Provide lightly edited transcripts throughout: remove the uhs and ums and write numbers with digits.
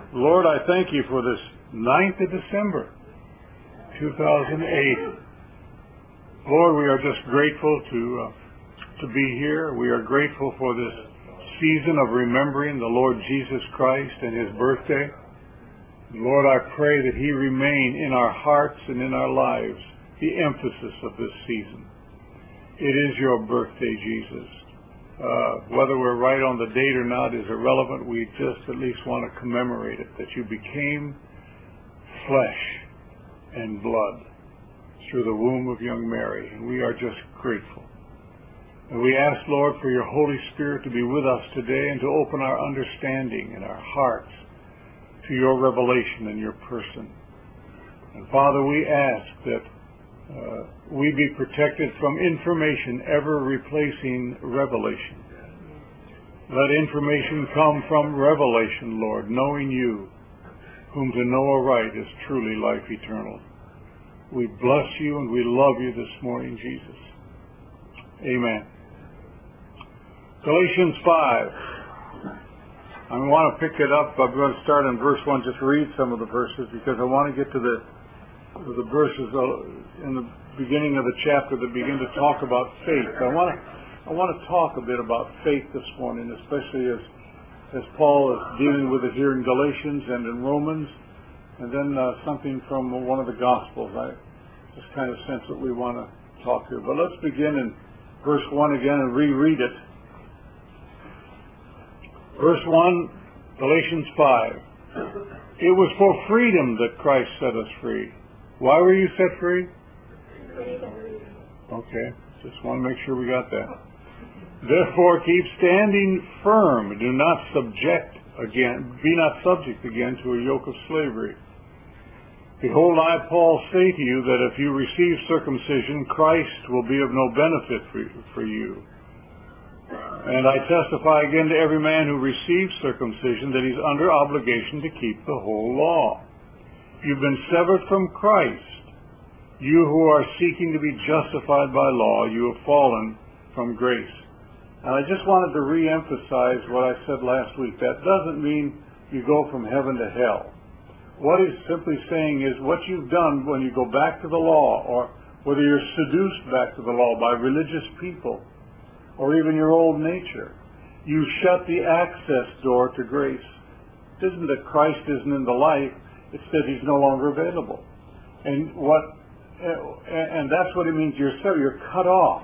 Lord, I thank you for this 9th of December, 2008. Lord, we are just grateful to be here. We are grateful for this season of remembering the Lord Jesus Christ and His birthday. Lord, I pray that He remain in our hearts and in our lives the emphasis of this season. It is your birthday, Jesus. Whether we're right on the date or not is irrelevant. We just at least want to commemorate it, that you became flesh and blood through the womb of young Mary, and we are just grateful. And we ask, Lord, for your Holy Spirit to be with us today and to open our understanding and our hearts to your revelation and your person. And Father, we ask that we be protected from information ever replacing revelation. Let information come from revelation, Lord, knowing you, whom to know aright is truly life eternal. We bless you and we love you this morning, Jesus. Amen. Galatians 5. I want to pick it up. I'm going to start in verse 1, just read some of the verses because I want to get to the verses in the beginning of the chapter that begin to talk about faith. I want to talk a bit about faith this morning, especially as Paul is dealing with it here in Galatians and in Romans, and then something from one of the Gospels. I just kind of sense that we want to talk here. But let's begin in verse 1 again and reread it. Verse 1, Galatians 5. It was for freedom that Christ set us free. Why were you set free? Okay, just want to make sure we got that. Therefore keep standing firm. Be not subject again to a yoke of slavery. Behold, I, Paul, say to you that if you receive circumcision, Christ will be of no benefit for you. And I testify again to every man who receives circumcision that he's under obligation to keep the whole law. You've been severed from Christ. You who are seeking to be justified by law, you have fallen from grace. And I just wanted to re-emphasize what I said last week. That doesn't mean you go from heaven to hell. What he's simply saying is what you've done when you go back to the law, or whether you're seduced back to the law by religious people, or even your old nature, you shut the access door to grace. It isn't that Christ isn't in the life, it's that he's no longer available. And that's what it means. You're cut off.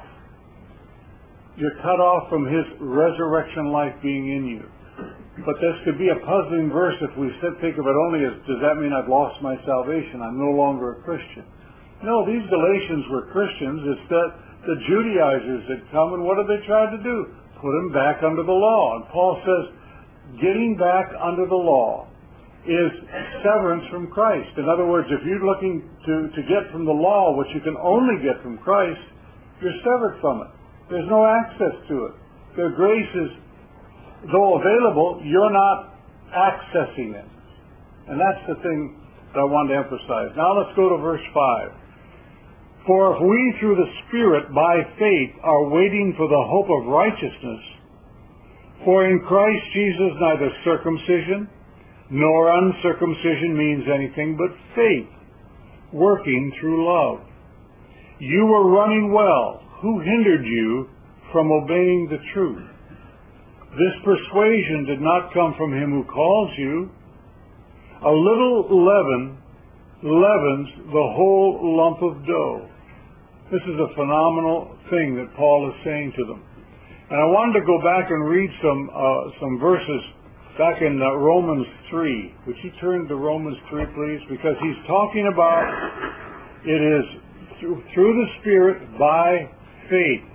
You're cut off from his resurrection life being in you. But this could be a puzzling verse if we think of it only as, does that mean I've lost my salvation? I'm no longer a Christian. No, these Galatians were Christians. It's that the Judaizers had come, and what did they try to do? Put them back under the law. And Paul says, getting back under the law is severance from Christ. In other words, if you're looking to get from the law what you can only get from Christ, you're severed from it. There's no access to it. Their grace is, though available, you're not accessing it. And that's the thing that I want to emphasize. Now let's go to verse 5. For if we through the Spirit by faith are waiting for the hope of righteousness, for in Christ Jesus neither circumcision nor uncircumcision means anything but faith, working through love. You were running well. Who hindered you from obeying the truth? This persuasion did not come from him who calls you. A little leaven leavens the whole lump of dough. This is a phenomenal thing that Paul is saying to them. And I wanted to go back and read some verses back in Romans 3. Would you turn to Romans 3, please? Because he's talking about it is through the Spirit by faith.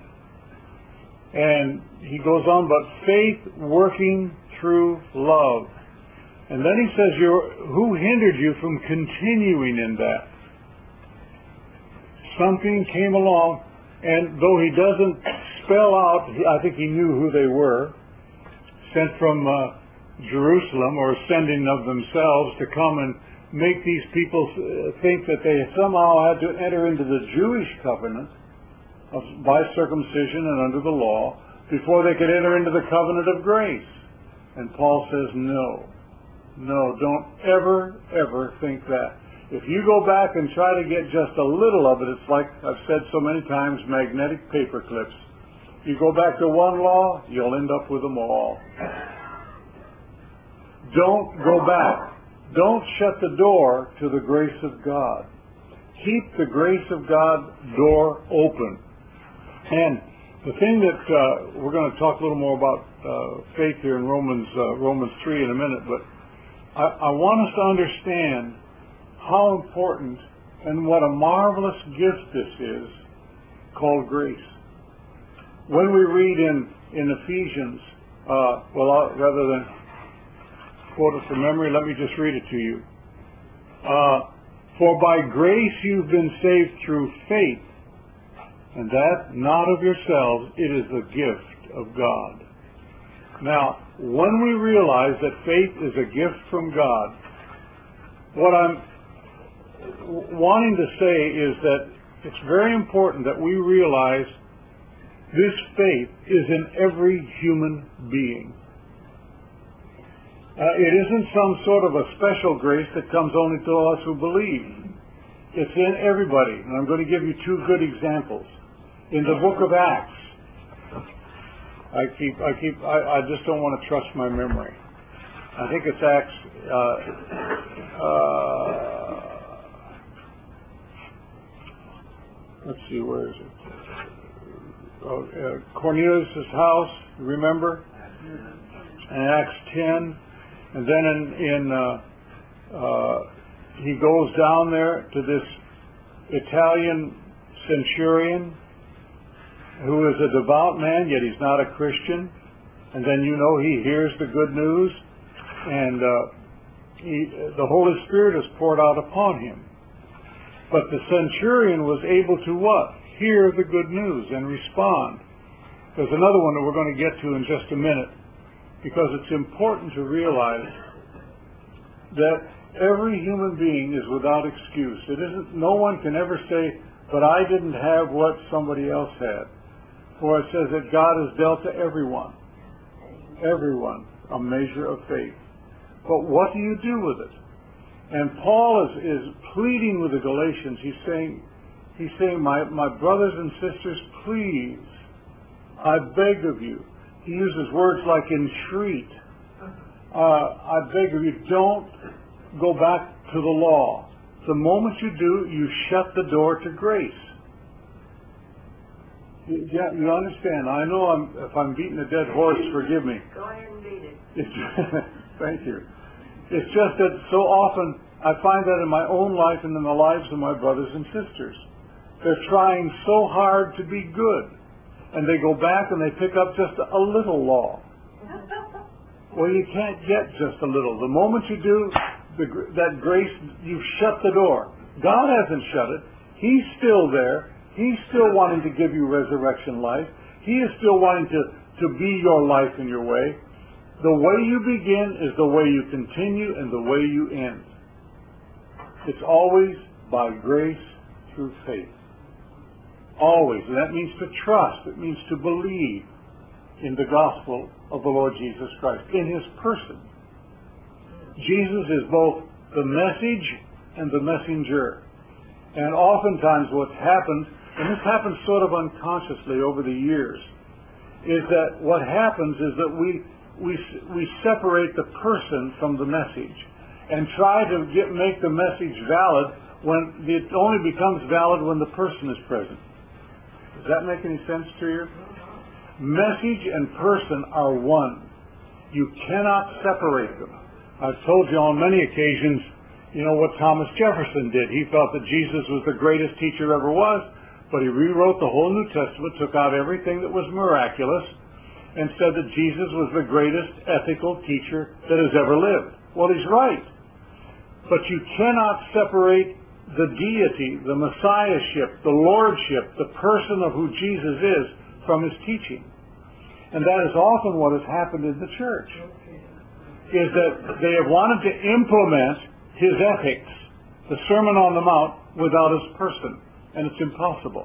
And he goes on, but faith working through love. And then he says, who hindered you from continuing in that? Something came along, and though he doesn't spell out, I think he knew who they were, sent from Jerusalem, or sending of themselves to come and make these people think that they somehow had to enter into the Jewish covenant by circumcision and under the law before they could enter into the covenant of grace. And Paul says, no. No, don't ever think that. If you go back and try to get just a little of it, it's like I've said so many times, magnetic paper clips. You go back to one law, you'll end up with them all. Don't go back. Don't shut the door to the grace of God. Keep the grace of God door open. And the thing that we're going to talk a little more about faith here in Romans 3 in a minute, but I want us to understand how important and what a marvelous gift this is called grace. When we read in Ephesians, rather than quote it from memory, let me just read it to you. For by grace you've been saved through faith, and that not of yourselves, it is the gift of God. Now, when we realize that faith is a gift from God, what I'm wanting to say is that it's very important that we realize this faith is in every human being. It isn't some sort of a special grace that comes only to us who believe. It's in everybody. And I'm going to give you two good examples. In the book of Acts, I just don't want to trust my memory. I think it's Acts, let's see, where is it? Cornelius' house, remember? In Acts 10. And then he goes down there to this Italian centurion who is a devout man, yet he's not a Christian. And then he hears the good news, and the Holy Spirit is poured out upon him. But the centurion was able to what? Hear the good news and respond. There's another one that we're going to get to in just a minute, because it's important to realize that every human being is without excuse. No one can ever say, but I didn't have what somebody else had. For it says that God has dealt to everyone, a measure of faith. But what do you do with it? And Paul is pleading with the Galatians. He's saying, my brothers and sisters, please, I beg of you. He uses words like entreat. I beg of you, don't go back to the law. The moment you do, you shut the door to grace. Yeah, you understand. I know if I'm beating a dead horse, forgive me. Go ahead and beat it. Thank you. It's just that so often I find that in my own life and in the lives of my brothers and sisters. They're trying so hard to be good. And they go back and they pick up just a little law. Well, you can't get just a little. The moment you do, that grace, you've shut the door. God hasn't shut it. He's still there. He's still wanting to give you resurrection life. He is still wanting to be your life in your way. The way you begin is the way you continue and the way you end. It's always by grace through faith. Always. And that means to trust. It means to believe in the gospel of the Lord Jesus Christ, in His person. Jesus is both the message and the messenger. And oftentimes what happens, and this happens sort of unconsciously over the years, is that what happens is that we separate the person from the message and try to make the message valid when it only becomes valid when the person is present. Does that make any sense to you? Message and person are one. You cannot separate them. I've told you on many occasions, what Thomas Jefferson did. He felt that Jesus was the greatest teacher ever was, but he rewrote the whole New Testament, took out everything that was miraculous, and said that Jesus was the greatest ethical teacher that has ever lived. Well, he's right. But you cannot separate the deity, the messiahship, the lordship, the person of who Jesus is from his teaching. And that is often what has happened in the church, is that they have wanted to implement his ethics, the Sermon on the Mount, without his person. And it's impossible.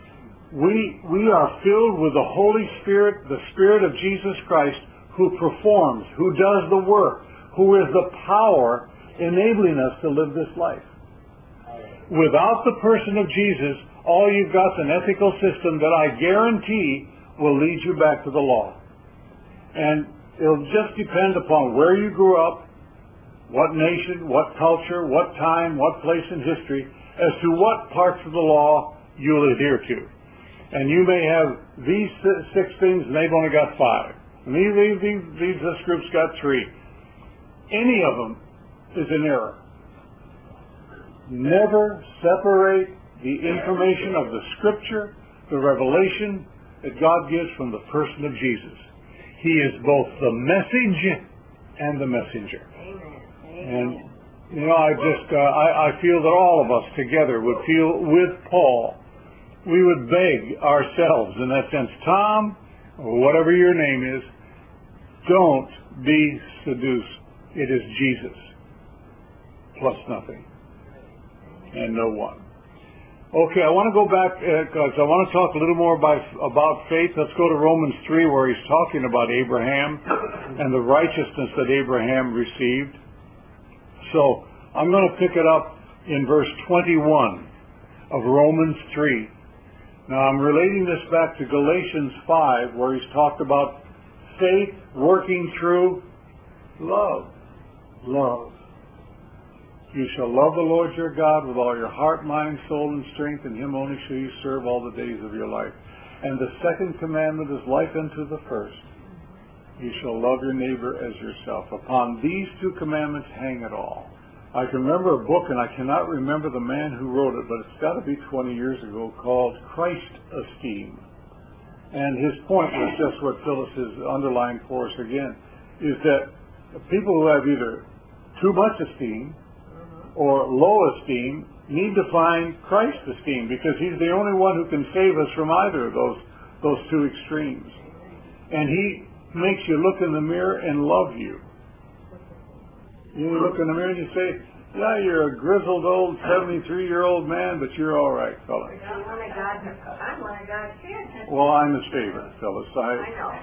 We are filled with the Holy Spirit, the Spirit of Jesus Christ, who performs, who does the work, who is the power enabling us to live this life. Without the person of Jesus, all you've got is an ethical system that I guarantee will lead you back to the law. And it'll just depend upon where you grew up, what nation, what culture, what time, what place in history, as to what parts of the law you'll adhere to. And you may have these 6 things, and they've only got 5. And this group's got 3. Any of them is an error. Never separate the information of the Scripture, the revelation that God gives, from the person of Jesus. He is both the message and the messenger. And, you know, I feel that all of us together would feel with Paul, we would beg ourselves in that sense, Tom, or whatever your name is, don't be seduced. It is Jesus, plus nothing, and no one. Okay, I want to go back, because I want to talk a little more about faith. Let's go to Romans 3, where he's talking about Abraham and the righteousness that Abraham received. So I'm going to pick it up in verse 21 of Romans 3. Now I'm relating this back to Galatians 5, where he's talked about faith working through love. Love. You shall love the Lord your God with all your heart, mind, soul, and strength, and him only shall you serve all the days of your life. And the second commandment is like unto the first. You shall love your neighbor as yourself. Upon these 2 commandments hang it all. I can remember a book, and I cannot remember the man who wrote it, but it's got to be 20 years ago, called Christ Esteem. And his point was just what Phyllis has underlined for us again, is that people who have either too much esteem or low esteem need to find Christ esteem, because he's the only one who can save us from either of those 2 extremes. And he makes you look in the mirror and love you. You look in the mirror and you say, yeah, you're a grizzled old 73-year-old man, but you're all right, fella. I'm one of God's kids. Well, I'm his favorite, Phyllis. I know.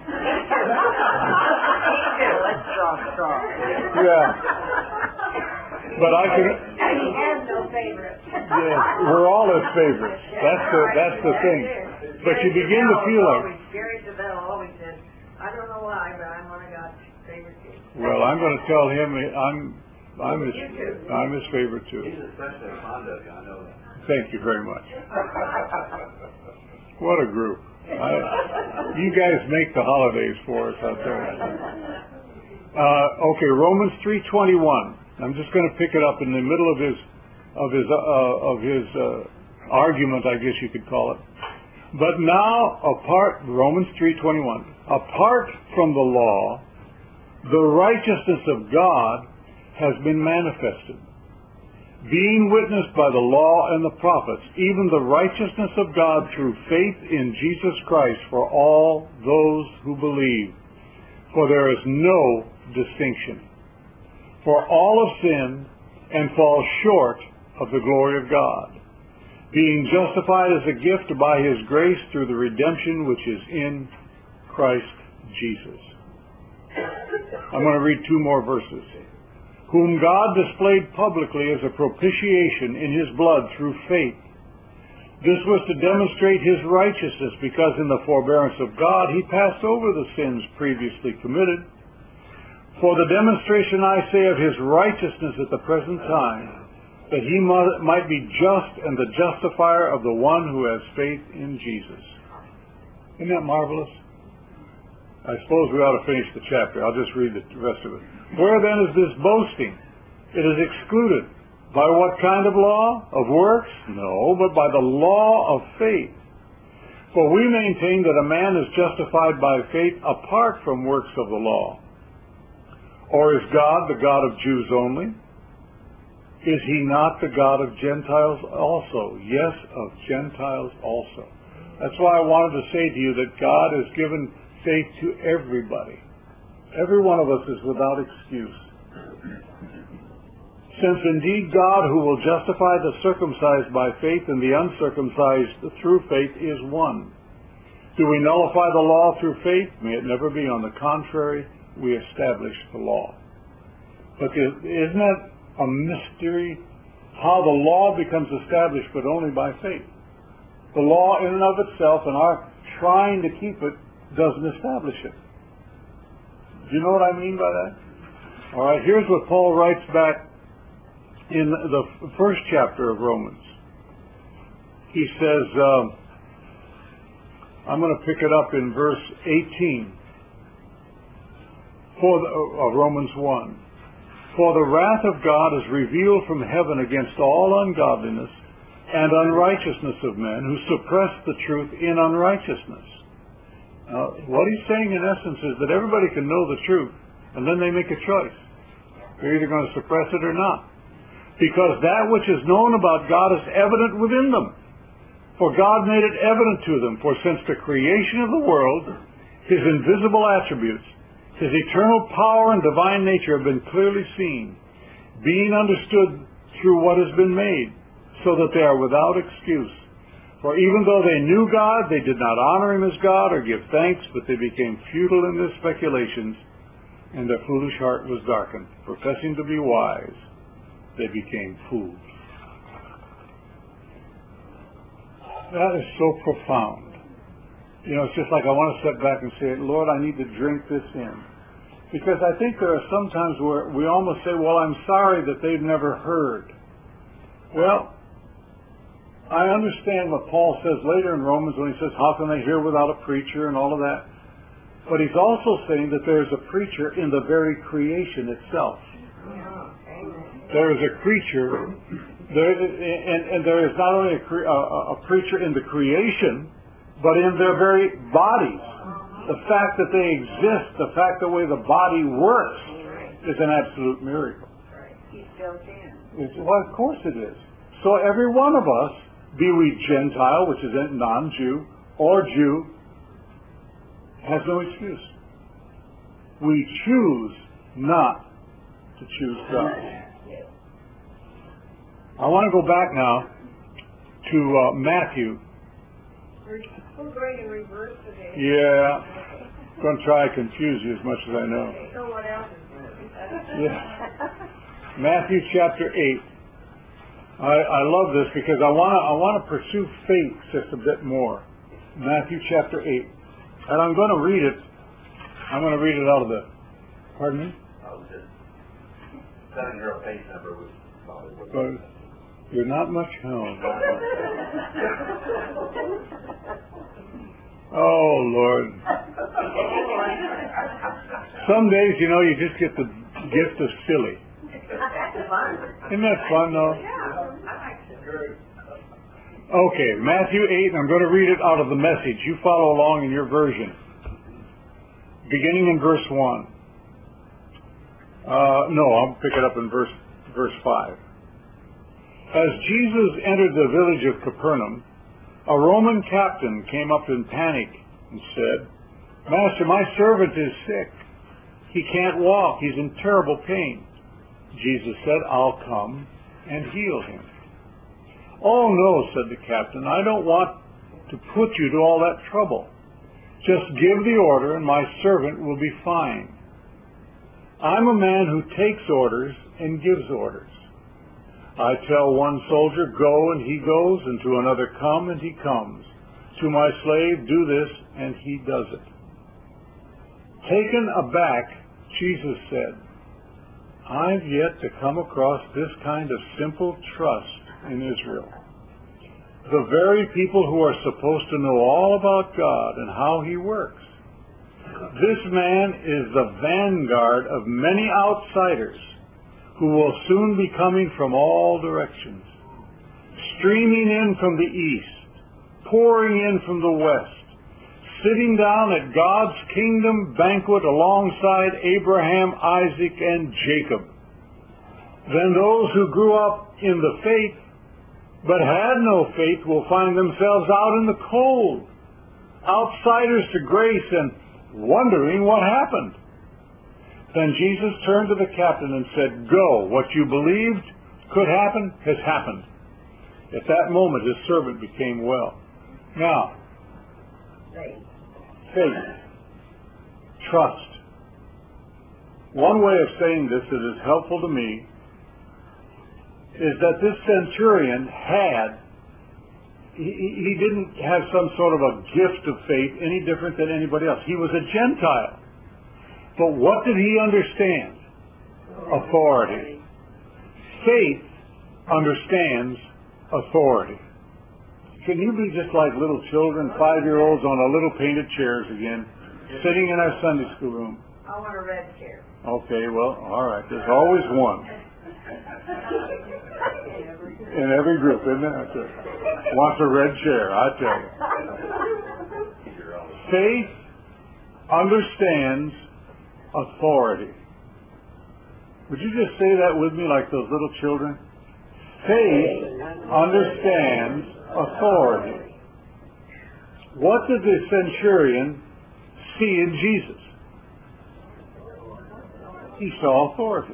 Let's draw. Yeah. But I can. He has no favorites. Yes, we're all his favorites. That's the thing. But you begin to feel like. Gary DeBell always says, I don't know why, but I'm one of God's favorite kids. Well, I'm going to tell him I'm his favorite too. He's especially a Honda guy, I know that. Thank you very much. What a group. You guys make the holidays for us out there. Okay, Romans 3:21. I'm just going to pick it up in the middle of his argument, I guess you could call it. But now, Romans 3:21, apart from the law, the righteousness of God has been manifested, being witnessed by the law and the prophets, even the righteousness of God through faith in Jesus Christ for all those who believe. For there is no distinction. For all have sinned and fall short of the glory of God, being justified as a gift by his grace through the redemption which is in Christ Jesus. I'm going to read 2 more verses. Whom God displayed publicly as a propitiation in his blood through faith. This was to demonstrate his righteousness, because in the forbearance of God he passed over the sins previously committed. For the demonstration, I say, of his righteousness at the present time, that he might be just and the justifier of the one who has faith in Jesus. Isn't that marvelous? I suppose we ought to finish the chapter. I'll just read the rest of it. Where then is this boasting? It is excluded. By what kind of law? Of works? No, but by the law of faith. For we maintain that a man is justified by faith apart from works of the law. Or is God the God of Jews only? Is he not the God of Gentiles also? Yes, of Gentiles also. That's why I wanted to say to you that God has given faith to everybody. Every one of us is without excuse. Since indeed God, who will justify the circumcised by faith and the uncircumcised through faith, is one. Do we nullify the law through faith? May it never be. On the contrary, we establish the law. But isn't that a mystery? How the law becomes established, but only by faith. The law in and of itself and our trying to keep it doesn't establish it. Do you know what I mean by that? All right, here's what Paul writes back in the first chapter of Romans. He says, I'm going to pick it up in verse 18 of Romans 1. For the wrath of God is revealed from heaven against all ungodliness and unrighteousness of men who suppress the truth in unrighteousness. Now, what he's saying in essence is that everybody can know the truth, and then they make a choice. They're either going to suppress it or not. Because that which is known about God is evident within them. For God made it evident to them. For since the creation of the world, His invisible attributes, His eternal power and divine nature have been clearly seen, being understood through what has been made, so that they are without excuse. For even though they knew God, they did not honor Him as God or give thanks, but they became futile in their speculations, and their foolish heart was darkened. Professing to be wise, they became fools. That is so profound. You know, it's just like I want to step back and say, Lord, I need to drink this in. Because I think there are some times where we almost say, well, I'm sorry that they've never heard. Well, I understand what Paul says later in Romans when he says, how can they hear without a preacher and all of that? But he's also saying that there's a preacher in the very creation itself. There is a creature, and there is not only a preacher in the creation, but in their very bodies. The fact that they exist, the fact the way the body works, is an absolute miracle. He's built in. Well, of course it is. So every one of us, be we Gentile, which is a non-Jew, or Jew, has no excuse. We choose not to choose God. I want to go back now to Matthew. We're going in reverse today. Yeah. I'm going to try to confuse you as much as I know. So what else is Yeah. Matthew chapter 8. I love this because I want to pursue faith just a bit more. Matthew chapter 8. And I'm going to read it. I'm going to read it out of the... Pardon me? I was just telling her a page number was probably what But you're not much home. Oh, Lord. Some days, you know, you just get the gift of silly. That's fun. Isn't that fun, though? Yeah, I like it. Okay, Matthew 8, and I'm going to read it out of the Message. You follow along in your version. Beginning in verse 1. I'll pick it up in verse 5. As Jesus entered the village of Capernaum, a Roman captain came up in panic and said, Master, my servant is sick. He can't walk. He's in terrible pain. Jesus said, I'll come and heal him. Oh, no, said the captain. I don't want to put you to all that trouble. Just give the order and my servant will be fine. I'm a man who takes orders and gives orders. I tell one soldier, go, and he goes, and to another, come, and he comes. To my slave, do this, and he does it. Taken aback, Jesus said, I've yet to come across this kind of simple trust in Israel. The very people who are supposed to know all about God and how He works. This man is the vanguard of many outsiders who will soon be coming from all directions, streaming in from the east, pouring in from the west, sitting down at God's kingdom banquet alongside Abraham, Isaac, and Jacob. Then those who grew up in the faith but had no faith will find themselves out in the cold, outsiders to grace and wondering what happened. Then Jesus turned to the captain and said, go, what you believed could happen has happened. At that moment his servant became well. Now, faith, trust. One way of saying this that is helpful to me is that this centurion he didn't have some sort of a gift of faith any different than anybody else. He was a Gentile. But what did he understand? Authority. Faith understands authority. Can you be just like little children, 5-year-olds on a little painted chairs again, sitting in our Sunday school room? I want a red chair. Okay, well, all right. There's always one in every group, isn't there? That's it. Wants a red chair, I tell you. Faith understands authority. Would you just say that with me like those little children? Faith understands authority. What did the centurion see in Jesus? He saw authority.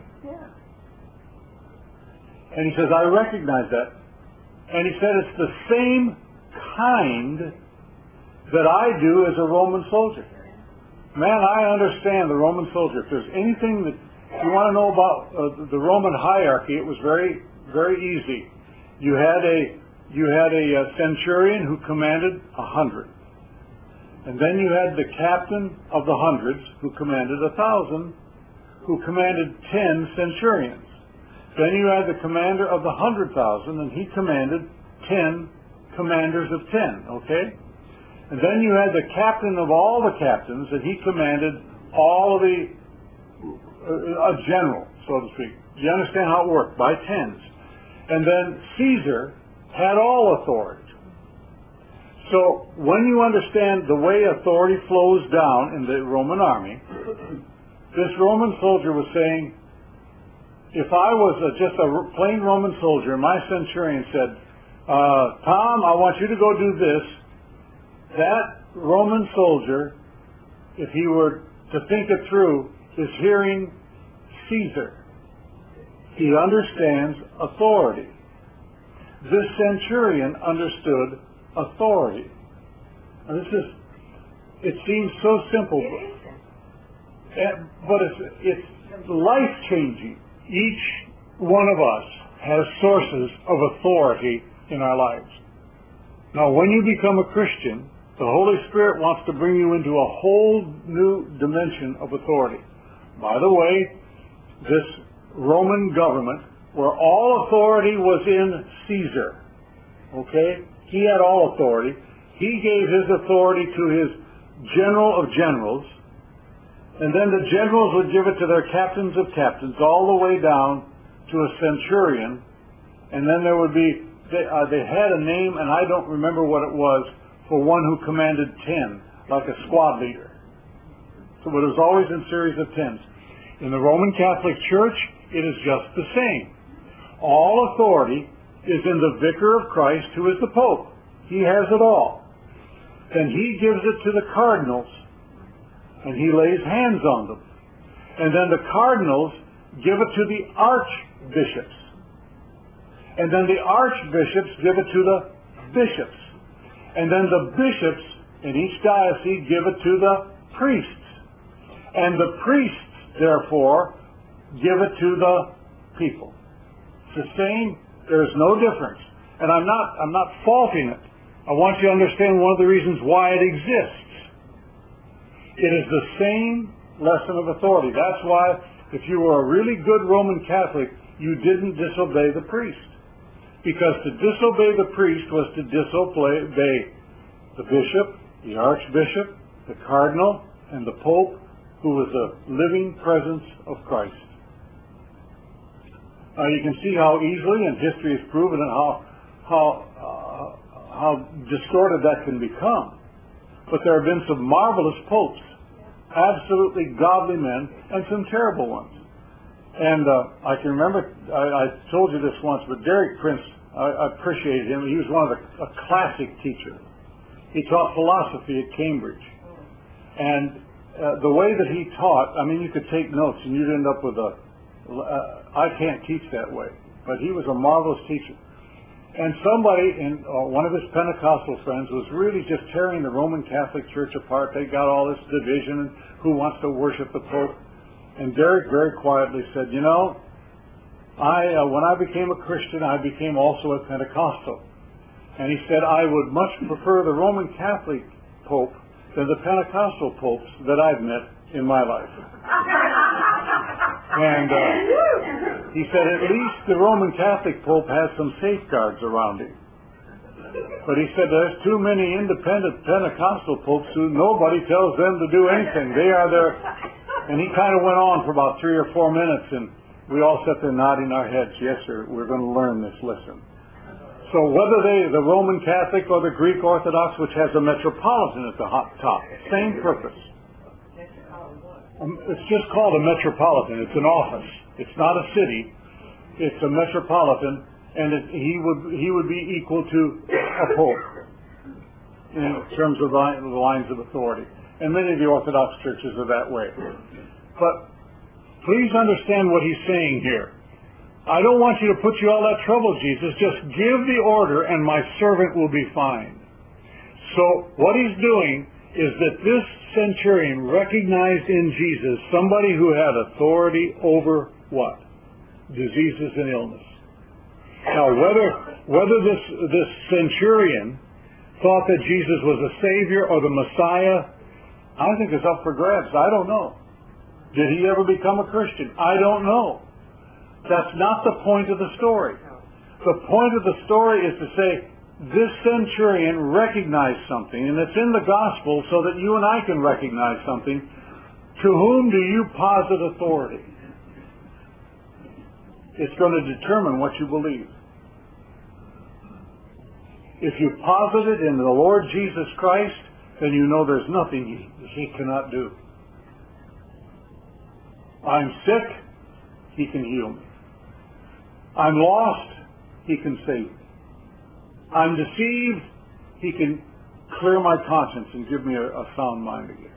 And he says, I recognize that. And he said, it's the same kind that I do as a Roman soldier. Man, I understand the Roman soldier. If there's anything that you want to know about the Roman hierarchy, it was very, very easy. You had a centurion who commanded 100. And then you had the captain of the hundreds who commanded 1,000, who commanded 10 centurions. Then you had the commander of the 100,000, and he commanded 10 commanders of 10, okay? And then you had the captain of all the captains, and he commanded all of the, a general, so to speak. Do you understand how it worked? By tens. And then Caesar had all authority. So when you understand the way authority flows down in the Roman army, this Roman soldier was saying, if I was just a plain Roman soldier, and my centurion said, Tom, I want you to go do this, that Roman soldier, if he were to think it through, is hearing Caesar. He understands authority. This centurion understood authority. Now it seems so simple, but it's life-changing. Each one of us has sources of authority in our lives. Now, when you become a Christian, the Holy Spirit wants to bring you into a whole new dimension of authority. By the way, this Roman government, where all authority was in Caesar, okay? He had all authority. He gave his authority to his general of generals, and then the generals would give it to their captains of captains, all the way down to a centurion. And then there would be, they had a name, and I don't remember what it was, for one who commanded 10, like a squad leader. So it was always in series of 10s. In the Roman Catholic Church, it is just the same. All authority is in the Vicar of Christ, who is the Pope. He has it all. Then he gives it to the cardinals, and he lays hands on them. And then the cardinals give it to the archbishops. And then the archbishops give it to the bishops. And then the bishops in each diocese give it to the priests. And the priests, therefore, give it to the people. It's the same. There's no difference. And I'm not faulting it. I want you to understand one of the reasons why it exists. It is the same lesson of authority. That's why if you were a really good Roman Catholic, you didn't disobey the priest. Because to disobey the priest was to disobey the bishop, the archbishop, the cardinal, and the pope, who was the living presence of Christ. Now you can see how easily, and history has proven it, how distorted that can become. But there have been some marvelous popes, absolutely godly men, and some terrible ones. And I can remember, I told you this once, but Derek Prince, I appreciated him. He was a classic teacher. He taught philosophy at Cambridge. And the way that he taught, I mean, you could take notes and you'd end up with I can't teach that way. But he was a marvelous teacher. And somebody, one of his Pentecostal friends, was really just tearing the Roman Catholic Church apart. They got all this division and who wants to worship the Pope. And Derek very quietly said, when I became a Christian, I became also a Pentecostal. And he said, I would much prefer the Roman Catholic Pope than the Pentecostal popes that I've met in my life. And he said, at least the Roman Catholic Pope has some safeguards around him. But he said, there's too many independent Pentecostal popes who nobody tells them to do anything. They are there. And he kind of went on for about 3 or 4 minutes, and we all sat there nodding our heads, yes, sir, we're going to learn this lesson. So whether the Roman Catholic or the Greek Orthodox, which has a metropolitan at the top, same purpose. It's just called a metropolitan. It's an office. It's not a city. It's a metropolitan, and he would be equal to a pope in terms of the lines of authority. And many of the Orthodox churches are that way. But please understand what he's saying here. I don't want you to put you all that trouble, Jesus. Just give the order and my servant will be fine. So what he's doing is that this centurion recognized in Jesus somebody who had authority over what? Diseases and illness. Now, whether this centurion thought that Jesus was a Savior or the Messiah, I think it's up for grabs. I don't know. Did he ever become a Christian? I don't know. That's not the point of the story. The point of the story is to say, this centurion recognized something, and it's in the gospel so that you and I can recognize something. To whom do you posit authority? It's going to determine what you believe. If you posit it in the Lord Jesus Christ, then you know there's nothing he cannot do. I'm sick, he can heal me. I'm lost, he can save me. I'm deceived, he can clear my conscience and give me a sound mind again.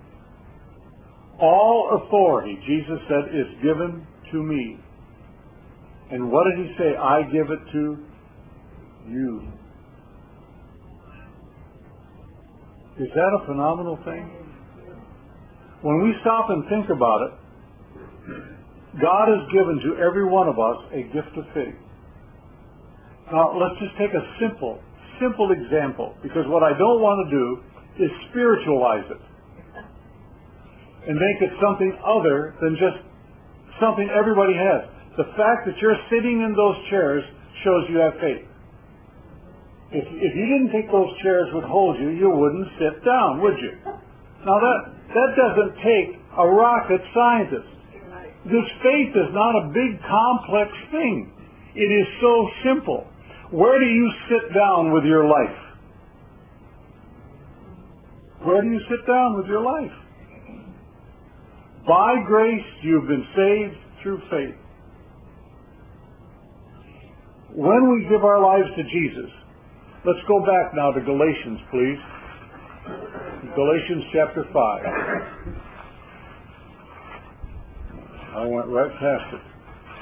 All authority, Jesus said, is given to me. And what did he say? I give it to you. Is that a phenomenal thing? When we stop and think about it, God has given to every one of us a gift of faith. Now, let's just take a simple example, because what I don't want to do is spiritualize it and make it something other than just something everybody has. The fact that you're sitting in those chairs shows you have faith. If you didn't think those chairs would hold you, you wouldn't sit down, would you? Now that doesn't take a rocket scientist. This faith is not a big complex thing. It is so simple. Where do you sit down with your life? Where do you sit down with your life? By grace you've been saved through faith. When we give our lives to Jesus, let's go back now to Galatians, please. Galatians chapter 5. I went right past it.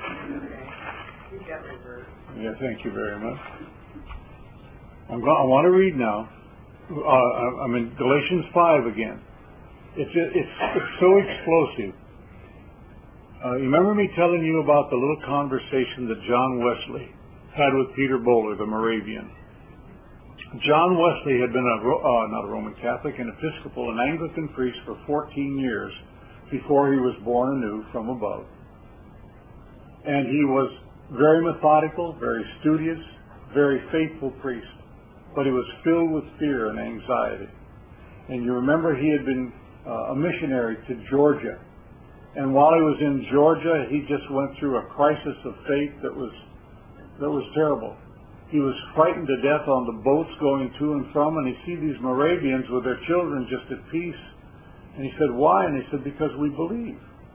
Yeah, thank you very much. I want to read now. I'm in Galatians 5 again. It's so explosive. You remember me telling you about the little conversation that John Wesley had with Peter Böhler, the Moravian? John Wesley had been not a Roman Catholic, an Episcopal, an Anglican priest for 14 years before he was born anew from above. And he was very methodical, very studious, very faithful priest. But he was filled with fear and anxiety. And you remember he had been a missionary to Georgia. And while he was in Georgia, he just went through a crisis of faith that was terrible. He was frightened to death on the boats going to and from, and he see these Moravians with their children just at peace. And he said, why? And he said, because we believe.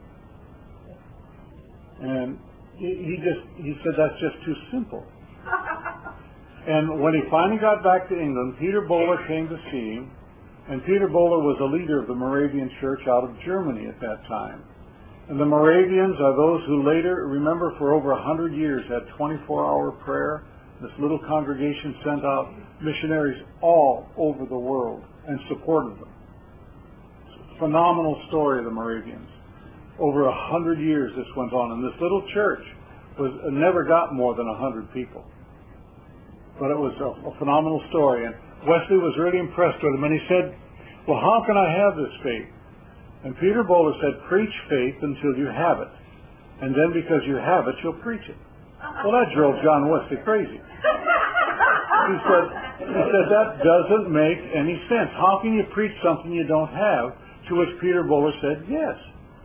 And he said, that's just too simple. And when he finally got back to England, Peter Böhler came to see him. And Peter Böhler was a leader of the Moravian church out of Germany at that time. And the Moravians are those who later, remember, for over 100 years had 24-hour prayer. This little congregation sent out missionaries all over the world and supported them. Phenomenal story of the Moravians. Over 100 years this went on, and this little church never got more than 100 people. But it was a phenomenal story, and Wesley was really impressed with him, and he said, well, how can I have this faith? And Peter Böhler said, preach faith until you have it, and then because you have it, you'll preach it. Well, that drove John Wesley crazy. He said, that doesn't make any sense. How can you preach something you don't have? To which Peter Böhler said, yes.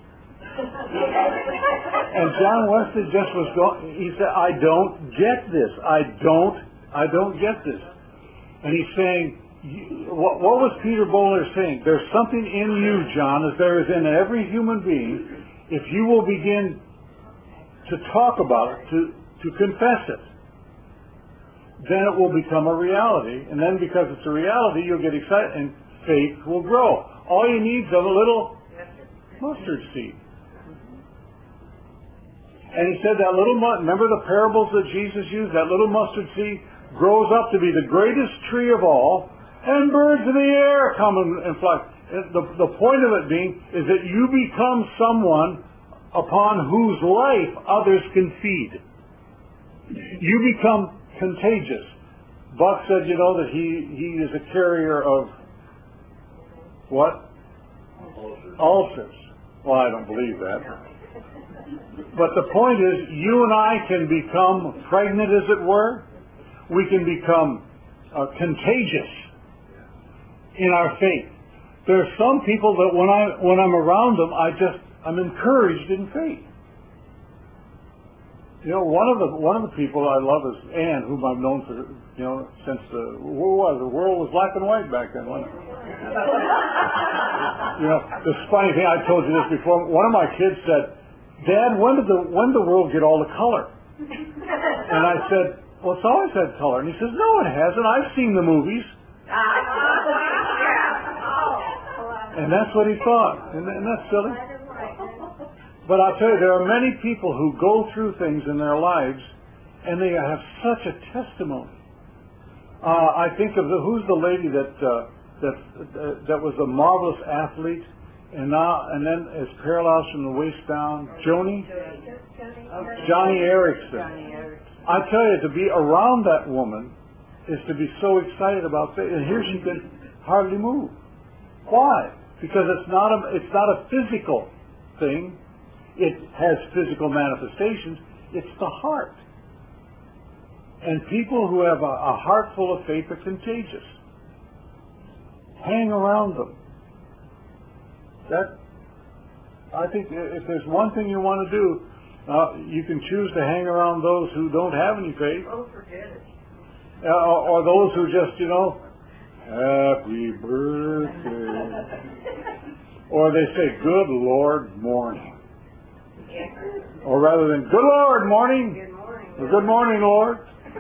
And John Wesley just was going, he said, I don't get this. I don't get this. And he's saying, what was Peter Böhler saying? There's something in you, John, as there is in every human being. If you will begin to talk about it, to confess it, then it will become a reality. And then because it's a reality, you'll get excited and faith will grow. All you need is a little mustard seed. And he said that little, remember the parables that Jesus used? That little mustard seed grows up to be the greatest tree of all, and birds of the air come and fly. The point of it being is that you become someone upon whose life others can feed. You become contagious. Buck said, that he is a carrier of what? Ulcers. Well, I don't believe that. But the point is, you and I can become pregnant, as it were. We can become contagious in our faith. There are some people that when I'm around them, I'm encouraged in faith. One of the people I love is Ann, whom I've known for since the world was black and white back then, wasn't it? The funny thing, I told you this before. One of my kids said, "Dad, when did the world get all the color?" And I said, "Well, it's always had color." And he says, "No, it hasn't. I've seen the movies." And that's what he thought. Isn't that silly? But I'll tell you, there are many people who go through things in their lives, and they have such a testimony. I think of who's the lady that was a marvelous athlete, and then is paralyzed from the waist down. Joni Eareckson. I tell you, to be around that woman is to be so excited about faith. And here she can hardly move. Why? Because it's not a physical thing. It has physical manifestations. It's the heart. And people who have a heart full of faith are contagious. Hang around them. I think if there's one thing you want to do, you can choose to hang around those who don't have any faith. Oh, forget it. Or those who just, happy birthday. Or they say, good Lord, morning. Or rather than, good Lord, morning. Good morning. Or good morning, Lord.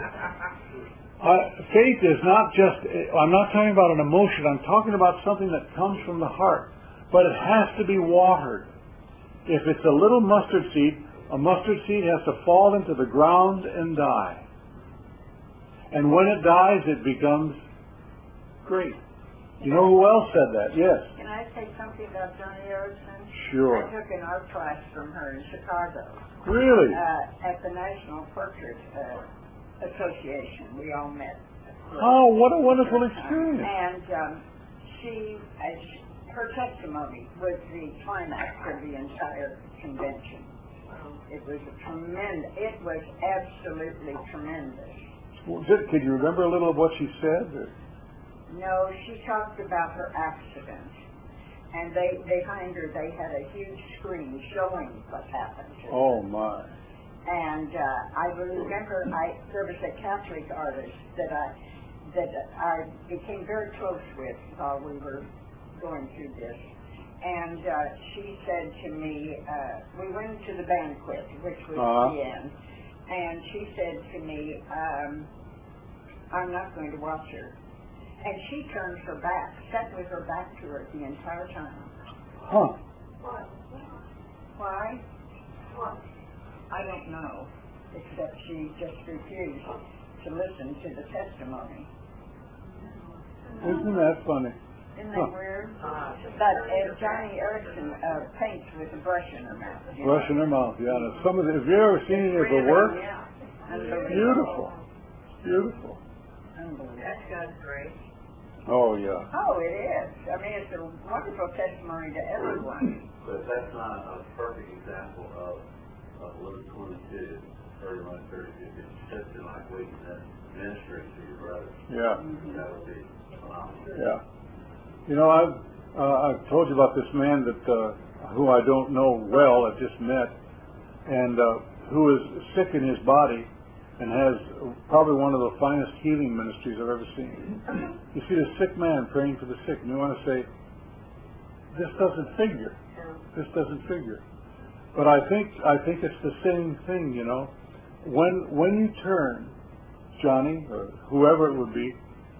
Faith is not just, I'm not talking about an emotion, I'm talking about something that comes from the heart. But it has to be watered. If it's a little mustard seed, a mustard seed has to fall into the ground and die. And when it dies, it becomes great. You know who else said that? Yes. Can I say something about Joni Eareckson? Sure. I took an art class from her in Chicago. Really? At the National Portrait Association. We all met. Oh, what a wonderful experience. And her testimony was the climax of the entire convention. It was absolutely tremendous. Well, can you remember a little of what she said? Or? No, she talked about her accident. And behind her they had a huge screen showing what happened to her. Oh, my. And I remember there was a Catholic artist that I became very close with while we were going through this. And she said to me, we went to the banquet, which was the end, and she said to me, I'm not going to watch her. And she turned her back, sat with her back to her the entire time. Huh. Why? I don't know, except she just refused to listen to the testimony. Isn't that funny? Isn't that weird? But Johnny Erickson paints with a brush in her mouth. Brush in her mouth, yeah. Now, have you ever seen any of her work? Yeah. Beautiful. Beautiful. That's God's grace. Oh, yeah. Oh, it is. I mean, it's a wonderful testimony to everyone. But that's not a perfect example of Luke 22, 31, 32. It's just like we ministering to your brother. Yeah. That would be phenomenal. Yeah. You know, I've told you about this man that who I don't know well, I've just met, and who is sick in his body and has probably one of the finest healing ministries I've ever seen. You see the sick man praying for the sick, and you want to say, this doesn't figure. This doesn't figure. But I think it's the same thing, you know. When you turn, Johnny, or whoever it would be,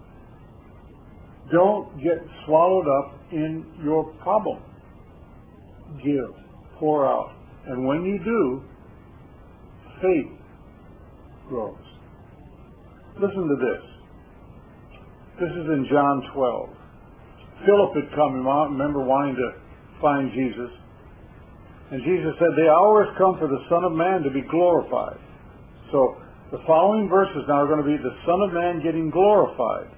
don't get swallowed up in your problem. Give, pour out. And when you do, faith grows. Listen to this. This is in John 12. Philip had come, remember, wanting to find Jesus. And Jesus said, the hour has come for the Son of Man to be glorified. So the following verses now are going to be the Son of Man getting glorified.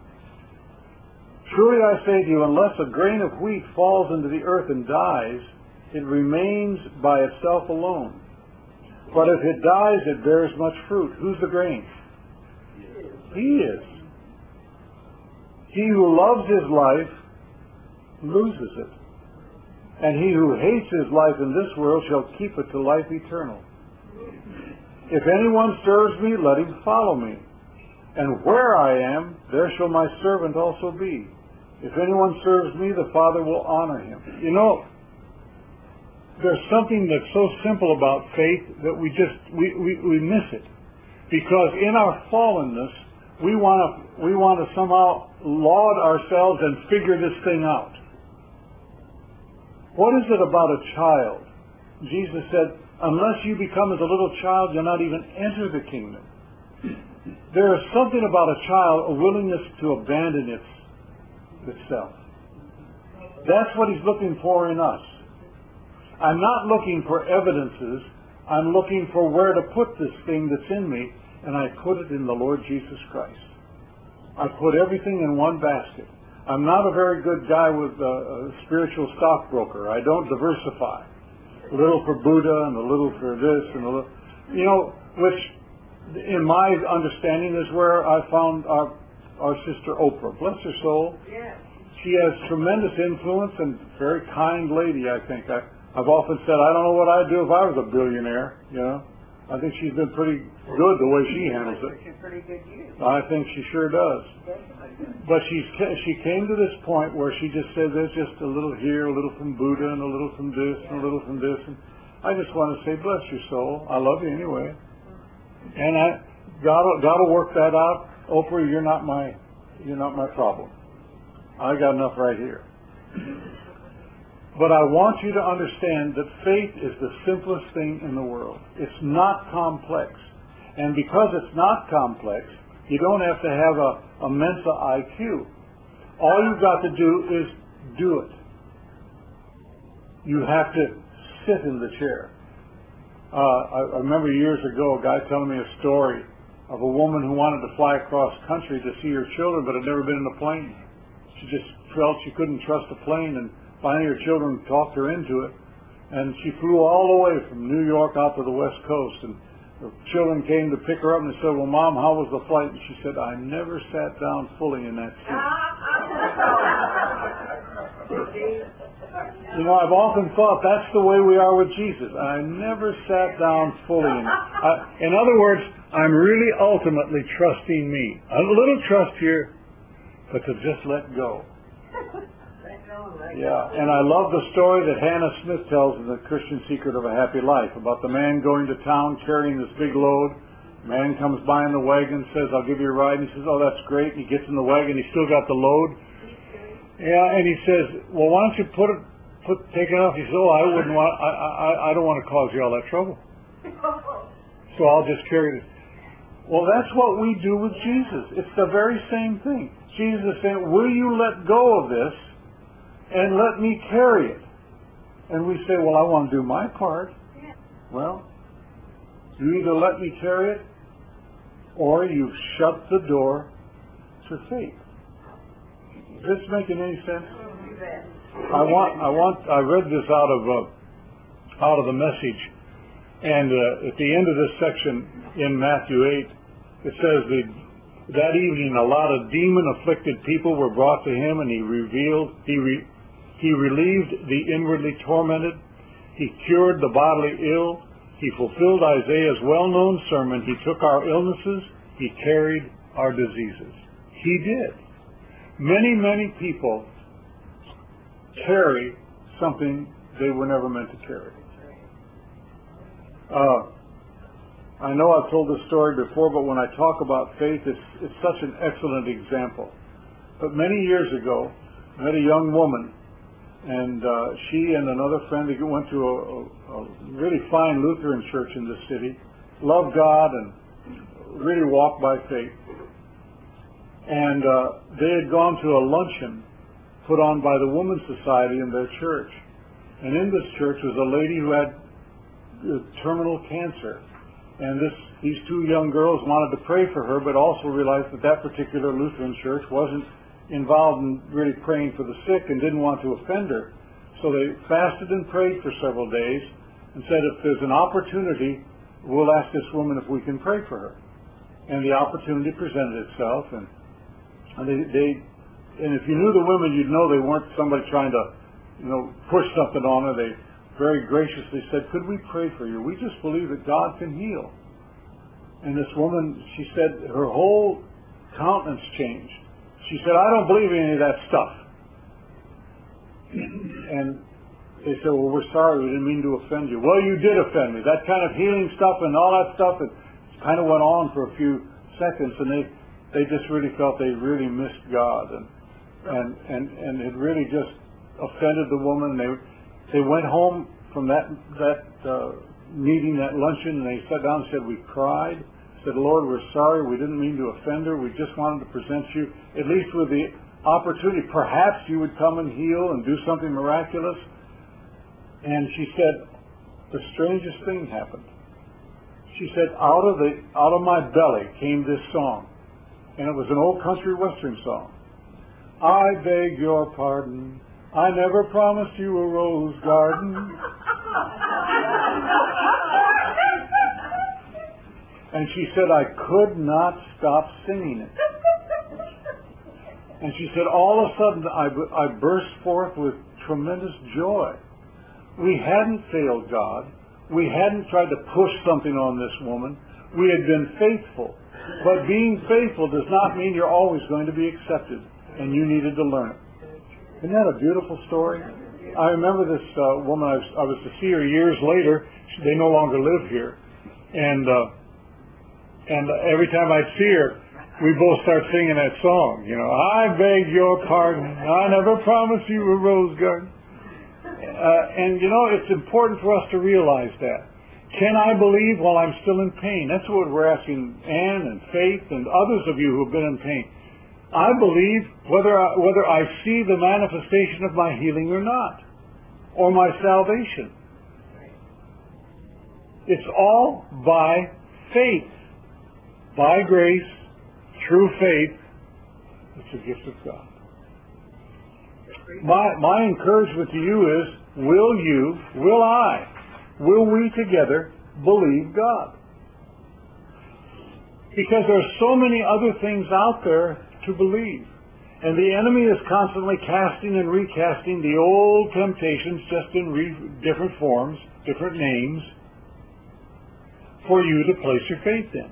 Truly I say to you, unless a grain of wheat falls into the earth and dies, it remains by itself alone. But if it dies, it bears much fruit. Who's the grain? He is. He who loves his life loses it. And he who hates his life in this world shall keep it to life eternal. If anyone serves me, let him follow me. And where I am, there shall my servant also be. If anyone serves me, the Father will honor him. You know, there's something that's so simple about faith that we miss it. Because in our fallenness, we want to somehow laud ourselves and figure this thing out. What is it about a child? Jesus said, unless you become as a little child, you'll not even enter the kingdom. There is something about a child, a willingness to abandon itself. That's what he's looking for in us. I'm not looking for evidences. I'm looking for where to put this thing that's in me, and I put it in the Lord Jesus Christ. I put everything in one basket. I'm not a very good guy with a spiritual stockbroker. I don't diversify. A little for Buddha and a little for this and a little, you know, which in my understanding is where I found our sister Oprah. Bless her soul. Yes. She has tremendous influence and very kind lady, I think. I've often said, I don't know what I'd do if I was a billionaire, you know. I think she's been pretty good the way she handles it. She's pretty good use. I think she sure does. But she came to this point where she just said, there's just a little here, a little from Buddha, and a little from this, and a little from this. And I just want to say, bless your soul. I love you anyway. And God will work that out. Oprah, you're not my problem. I got enough right here. But I want you to understand that faith is the simplest thing in the world. It's not complex. And because it's not complex, you don't have to have a Mensa IQ. All you've got to do is do it. You have to sit in the chair. I remember years ago a guy telling me a story of a woman who wanted to fly across country to see her children but had never been in a plane. She just felt she couldn't trust a plane, and finally her children talked her into it, and she flew all the way from New York out to the West Coast, and her children came to pick her up and they said, well, Mom, how was the flight? And she said, I never sat down fully in that seat. You know, I've often thought that's the way we are with Jesus. I never sat down fully in it. In other words, I'm really ultimately trusting me. A little trust here, but to just let go. Yeah, and I love the story that Hannah Smith tells in The Christian Secret of a Happy Life about the man going to town carrying this big load. Man comes by in the wagon, says, I'll give you a ride. And he says, oh, that's great. And he gets in the wagon. He's still got the load. Yeah, and he says, well, why don't you take it off? He says, oh, I don't want to cause you all that trouble. So I'll just carry it. Well, that's what we do with Jesus. It's the very same thing. Jesus is saying, will you let go of this and let me carry it? And we say, well, I want to do my part. Well, you either let me carry it or you've shut the door to faith. Is this making any sense? I read this out of the Message, and at the end of this section in Matthew 8, it says that evening a lot of demon-afflicted people were brought to him, and he relieved the inwardly tormented, he cured the bodily ill, he fulfilled Isaiah's well-known sermon, he took our illnesses, he carried our diseases. He did. Many, many people carry something they were never meant to carry. I know I've told this story before, but when I talk about faith, it's such an excellent example. But many years ago, I met a young woman, and she and another friend, they went to a really fine Lutheran church in the city, loved God, and really walked by faith. And they had gone to a luncheon put on by the Women's Society in their church. And in this church was a lady who had terminal cancer. And these two young girls wanted to pray for her, but also realized that that particular Lutheran church wasn't involved in really praying for the sick and didn't want to offend her. So they fasted and prayed for several days and said, if there's an opportunity, we'll ask this woman if we can pray for her. And the opportunity presented itself, and if you knew the women, you'd know they weren't somebody trying to, push something on her. They very graciously said, could we pray for you? We just believe that God can heal. And this woman, she said, her whole countenance changed. She said, I don't believe in any of that stuff. And they said, well, we're sorry, we didn't mean to offend you. Well, you did offend me. That kind of healing stuff and all that stuff, it kind of went on for a few seconds, and they just really felt they really missed God, and it really just offended the woman. They went home from that meeting, that luncheon, and they sat down and said, we cried, said, Lord, we're sorry, we didn't mean to offend her, we just wanted to present you, at least with the opportunity, perhaps you would come and heal and do something miraculous. And she said, the strangest thing happened. She said, out of my belly came this song. And it was an old country western song. I beg your pardon, I never promised you a rose garden. And she said, I could not stop singing it. And she said, all of a sudden I burst forth with tremendous joy. We hadn't failed God. We hadn't tried to push something on this woman. We had been faithful. But being faithful does not mean you're always going to be accepted, and you needed to learn it. Isn't that a beautiful story? I remember this woman, I was to see her years later. They no longer live here. And every time I'd see her, we both start singing that song. I beg your pardon, I never promised you a rose garden. And it's important for us to realize that. Can I believe while I'm still in pain? That's what we're asking Ann and Faith and others of you who have been in pain. I believe whether I see the manifestation of my healing or not, or my salvation. It's all by faith, by grace, through faith. It's a gift of God. My encouragement to you is, will we together believe God? Because there are so many other things out there to believe. And the enemy is constantly casting and recasting the old temptations just in different forms, different names, for you to place your faith in.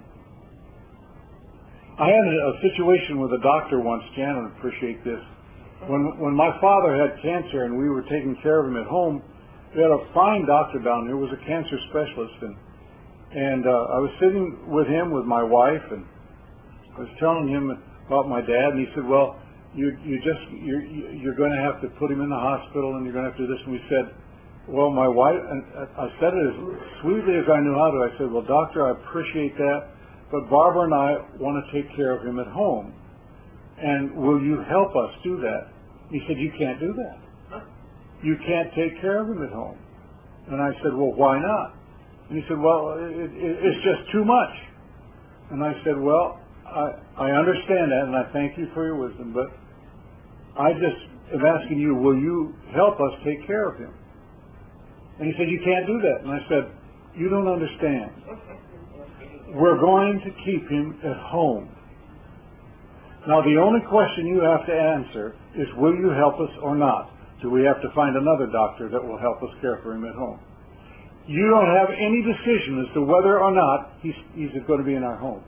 I had a situation with a doctor once, Jan would appreciate this. When my father had cancer and we were taking care of him at home, we had a fine doctor down there who was a cancer specialist, and I was sitting with him with my wife, and I was telling him about my dad, and he said, well, you're going to have to put him in the hospital, and you're going to have to do this. And we said, well, my wife, and I said it as sweetly as I knew how to. I said, well, doctor, I appreciate that, but Barbara and I want to take care of him at home. And will you help us do that? He said, you can't do that. You can't take care of him at home. And I said, well, why not? And he said, well, it's just too much. And I said, well, I understand that, and I thank you for your wisdom, but I just am asking you, will you help us take care of him? And he said, you can't do that. And I said, you don't understand. We're going to keep him at home. Now, the only question you have to answer is, will you help us or not? Do we have to find another doctor that will help us care for him at home? You don't have any decision as to whether or not he's going to be in our home.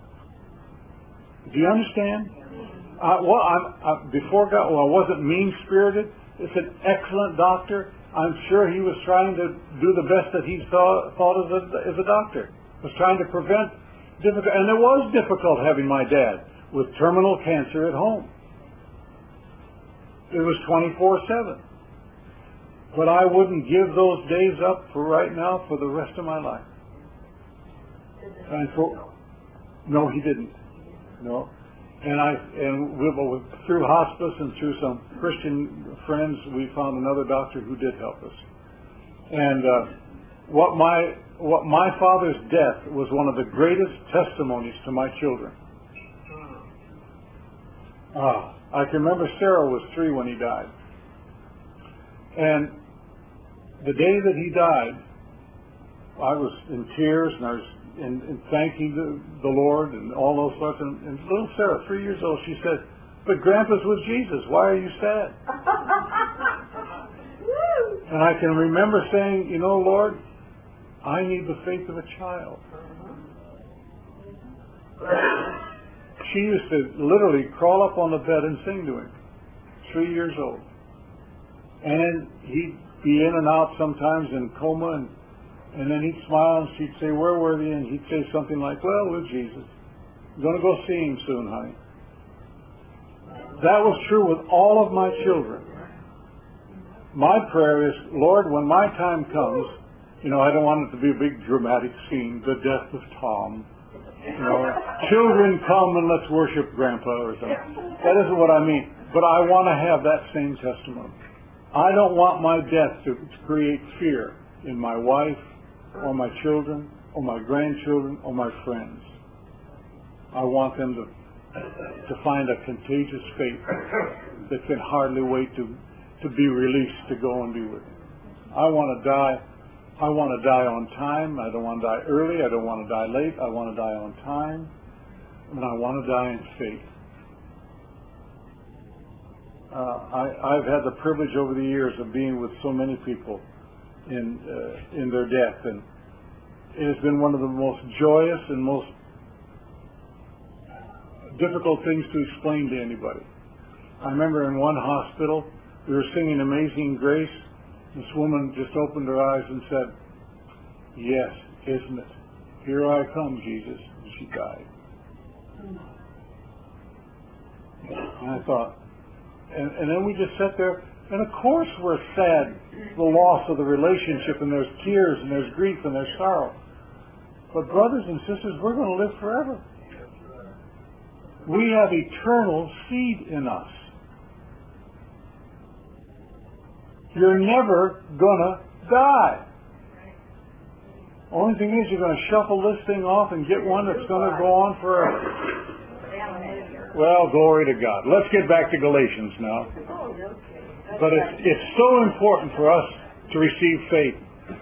Do you understand? Before God, I wasn't mean-spirited. It's an excellent doctor. I'm sure he was trying to do the best that he thought as a doctor. Was trying to prevent difficult, and it was difficult having my dad with terminal cancer at home. It was 24/7. But I wouldn't give those days up for right now for the rest of my life. No, he didn't. No. And through hospice and through some Christian friends, we found another doctor who did help us. And what my father's death was one of the greatest testimonies to my children. I can remember Sarah was 3 when he died. And the day that he died, I was in tears, and I was in thanking the Lord and all those sorts. And little Sarah, 3 years old, she said, but Grandpa's with Jesus. Why are you sad? And I can remember saying, you know, Lord, I need the faith of a child. She used to literally crawl up on the bed and sing to him, 3 years old. And he'd be in and out sometimes in coma, and then he'd smile and she'd say, where were they? And he'd say something like, well, with Jesus. I'm going to go see him soon, honey. That was true with all of my children. My prayer is, Lord, when my time comes, you know, I don't want it to be a big dramatic scene, the death of Tom. You know, children come and let's worship Grandpa or something. That isn't what I mean. But I want to have that same testimony. I don't want my death to create fear in my wife or my children or my grandchildren or my friends. I want them to find a contagious faith that can hardly wait to be released to go and be with him. I want to die on time. I don't want to die early. I don't want to die late. I want to die on time. And I want to die in faith. I've had the privilege over the years of being with so many people in their death, and it has been one of the most joyous and most difficult things to explain to anybody. I remember in one hospital, we were singing Amazing Grace. This woman just opened her eyes and said, yes, isn't it? Here I come, Jesus. And she died. And I thought, and then we just sat there, and of course we're sad, the loss of the relationship, and there's tears, and there's grief, and there's sorrow. But brothers and sisters, we're going to live forever. We have eternal seed in us. You're never gonna die. Only thing is, you're going to shuffle this thing off and get one that's going to go on forever. Well, glory to God. Let's get back to Galatians now. But it's so important for us to receive faith.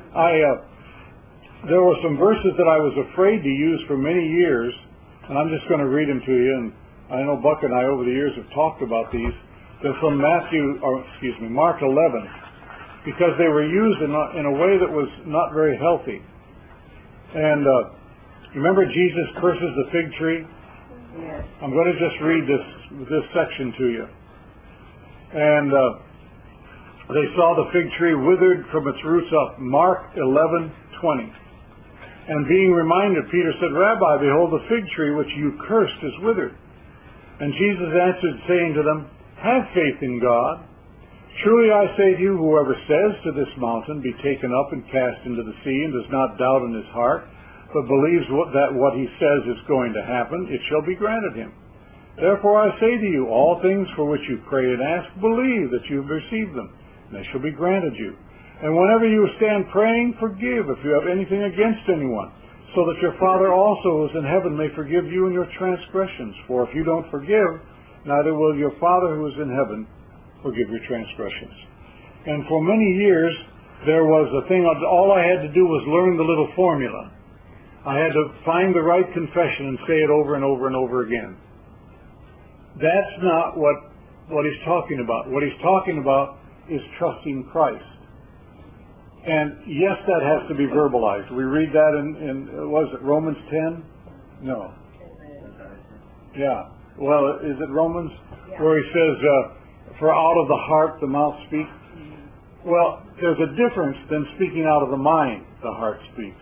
There were some verses that I was afraid to use for many years, and I'm just going to read them to you. And I know Buck and I over the years have talked about these. They're from Mark 11, because they were used in a way that was not very healthy. And remember Jesus curses the fig tree? Yes. I'm going to just read this section to you. And they saw the fig tree withered from its roots up. Mark 11:20. And being reminded, Peter said, Rabbi, behold, the fig tree which you cursed is withered. And Jesus answered, saying to them, have faith in God. Truly I say to you, whoever says to this mountain, be taken up and cast into the sea, and does not doubt in his heart, but believes that what he says is going to happen, it shall be granted him. Therefore I say to you, all things for which you pray and ask, believe that you have received them, and they shall be granted you. And whenever you stand praying, forgive if you have anything against anyone, so that your Father also who is in heaven may forgive you in your transgressions. For if you don't forgive, neither will your Father who is in heaven forgive your transgressions. And for many years, there was a thing, all I had to do was learn the little formula. I had to find the right confession and say it over and over and over again. That's not what he's talking about. What he's talking about is trusting Christ. And yes, that has to be verbalized. We read that in was it Romans 10? No. Yeah. Well, is it Romans? Yeah. Where he says, for out of the heart the mouth speaks. Well, there's a difference than speaking out of the mind, the heart speaks.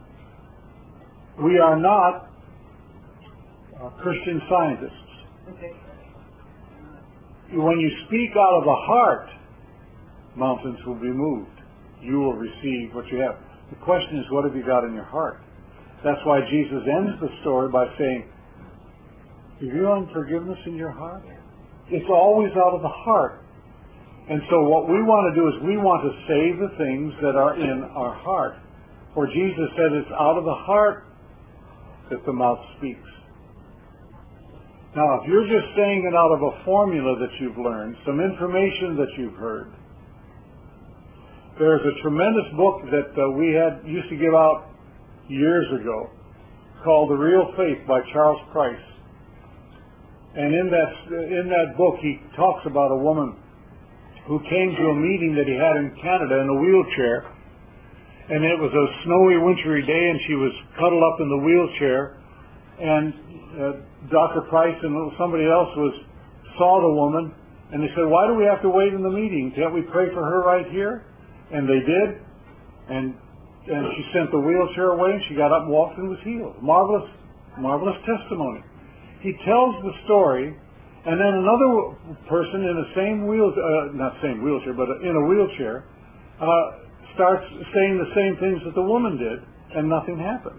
We are not Christian scientists. Okay. When you speak out of the heart, mountains will be moved. You will receive what you have. The question is, what have you got in your heart? That's why Jesus ends the story by saying, have you unforgiveness in your heart? It's always out of the heart. And so what we want to do is we want to say the things that are in our heart. For Jesus said it's out of the heart that the mouth speaks. Now, if you're just saying it out of a formula that you've learned, some information that you've heard, there's a tremendous book that we used to give out years ago called The Real Faith by Charles Price. And in that book, he talks about a woman who came to a meeting that he had in Canada in a wheelchair. And it was a snowy, wintry day, and she was cuddled up in the wheelchair. And Dr. Price and somebody else saw the woman, and they said, why do we have to wait in the meeting? Can't we pray for her right here? And they did, and she sent the wheelchair away, and she got up and walked and was healed. Marvelous, marvelous testimony. He tells the story, and then another person in the same not same wheelchair, but in a wheelchair, starts saying the same things that the woman did, and nothing happened.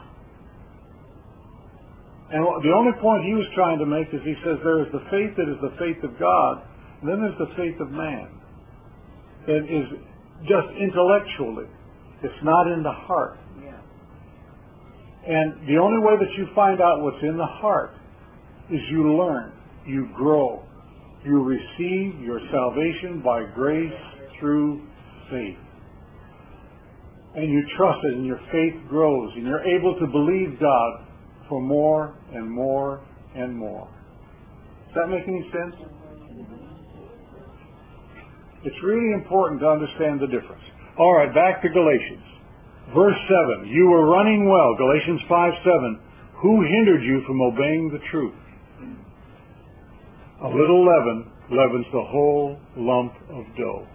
And the only point he was trying to make is he says there is the faith that is the faith of God, and then there's the faith of man. It is just intellectually. It's not in the heart. Yeah. And the only way that you find out what's in the heart is you learn, you grow, you receive your salvation by grace through faith. And you trust it, and your faith grows, and you're able to believe God for more and more and more. Does that make any sense? It's really important to understand the difference. All right, back to Galatians. Verse 7, you were running well, Galatians 5:7. Who hindered you from obeying the truth? A little leaven leavens the whole lump of dough.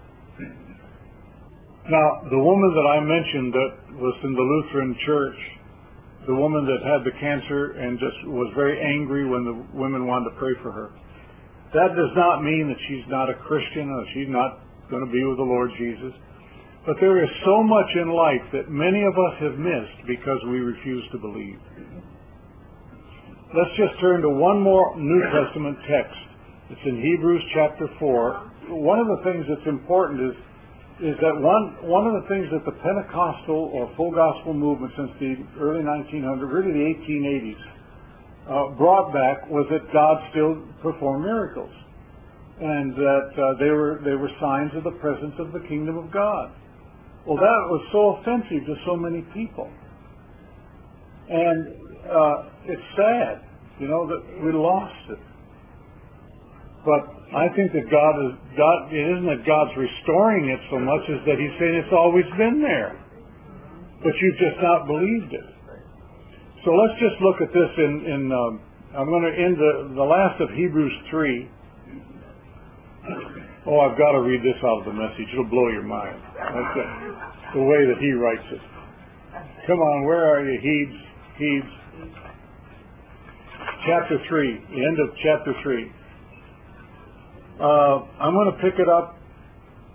Now, the woman that I mentioned that was in the Lutheran church, the woman that had the cancer and just was very angry when the women wanted to pray for her, that does not mean that she's not a Christian or she's not going to be with the Lord Jesus. But there is so much in life that many of us have missed because we refuse to believe. Let's just turn to one more New Testament text. It's in Hebrews chapter 4. One of the things that's important is that one of the things that the Pentecostal or full gospel movement since the early 1900s, really the 1880s, brought back was that God still performed miracles, and that they were signs of the presence of the kingdom of God. Well, that was so offensive to so many people, and it's sad, that we lost it. But I think that it isn't that God's restoring it so much as that He's saying it's always been there, but you've just not believed it. So let's just look at this I'm going to end the last of Hebrews 3. Oh, I've got to read this out of the Message. It'll blow your mind. That's the way that he writes it. Come on, where are you? Hebes. Chapter 3, the end of chapter 3. I'm going to pick it up.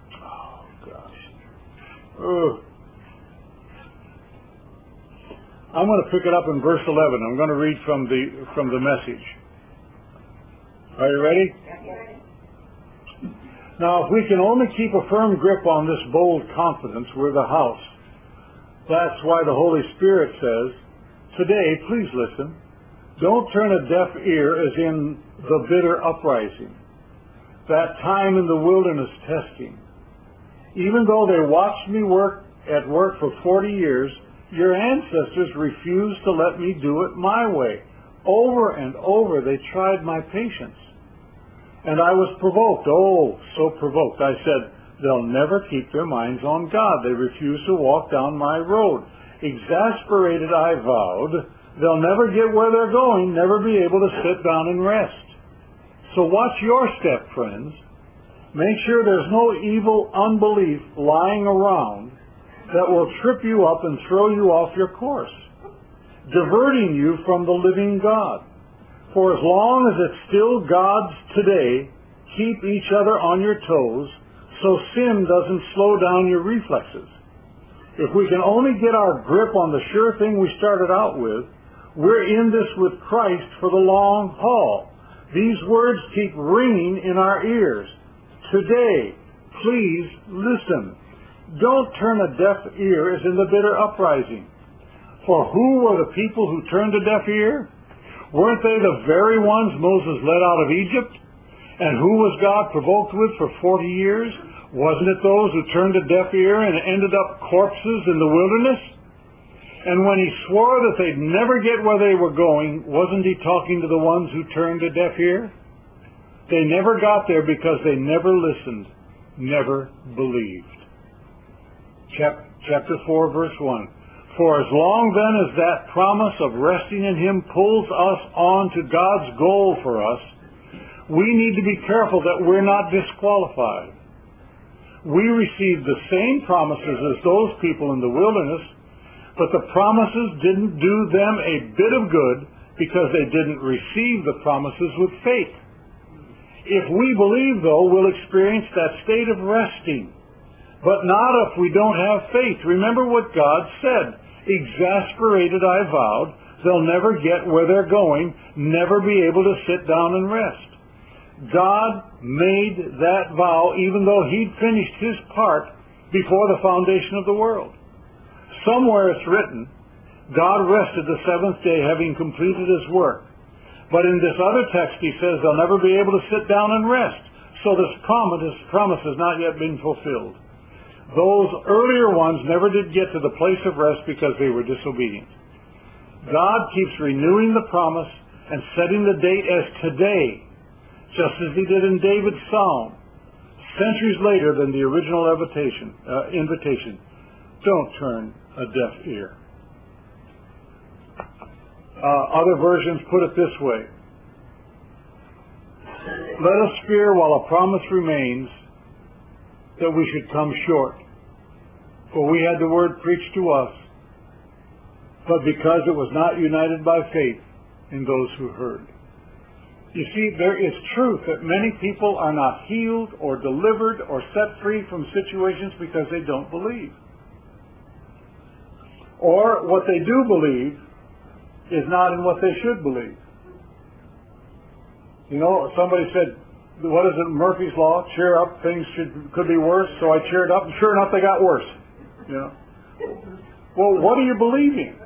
Oh, gosh. I'm going to pick it up in verse 11. I'm going to read from the Message. Are you ready? Now, if we can only keep a firm grip on this bold confidence, we're the house. That's why the Holy Spirit says, today, please listen, don't turn a deaf ear as in the bitter uprising, that time in the wilderness testing. Even though they watched me at work for 40 years, your ancestors refused to let me do it my way. Over and over they tried my patience. And I was provoked, oh, so provoked. I said, they'll never keep their minds on God. They refuse to walk down my road. Exasperated, I vowed, they'll never get where they're going, never be able to sit down and rest. So watch your step, friends. Make sure there's no evil unbelief lying around that will trip you up and throw you off your course, diverting you from the living God. For as long as it's still God's today, keep each other on your toes so sin doesn't slow down your reflexes. If we can only get our grip on the sure thing we started out with, we're in this with Christ for the long haul. These words keep ringing in our ears. Today, please listen. Don't turn a deaf ear as in the bitter uprising. For who were the people who turned a deaf ear? Weren't they the very ones Moses led out of Egypt? And who was God provoked with for 40 years? Wasn't it those who turned a deaf ear and ended up corpses in the wilderness? And when he swore that they'd never get where they were going, wasn't he talking to the ones who turned a deaf ear? They never got there because they never listened, never believed. Chapter 4, verse 1. For as long then as that promise of resting in him pulls us on to God's goal for us, we need to be careful that we're not disqualified. We received the same promises as those people in the wilderness, but the promises didn't do them a bit of good because they didn't receive the promises with faith. If we believe, though, we'll experience that state of resting, but not if we don't have faith. Remember what God said. Exasperated, I vowed, they'll never get where they're going, never be able to sit down and rest. God made that vow even though he'd finished his part before the foundation of the world. Somewhere it's written, God rested the seventh day having completed his work. But in this other text he says they'll never be able to sit down and rest. So this promise has not yet been fulfilled. Those earlier ones never did get to the place of rest because they were disobedient. God keeps renewing the promise and setting the date as today, just as he did in David's psalm, centuries later than the original invitation. Don't turn a deaf ear. Other versions put it this way. Let us fear while a promise remains that we should come short. For we had the word preached to us, but because it was not united by faith in those who heard. You see, there is truth that many people are not healed or delivered or set free from situations because they don't believe. Or what they do believe is not in what they should believe. You know, somebody said, what is it, Murphy's Law? Cheer up, things could be worse. So I cheered up, and sure enough, they got worse. You know. Well, what are you believing?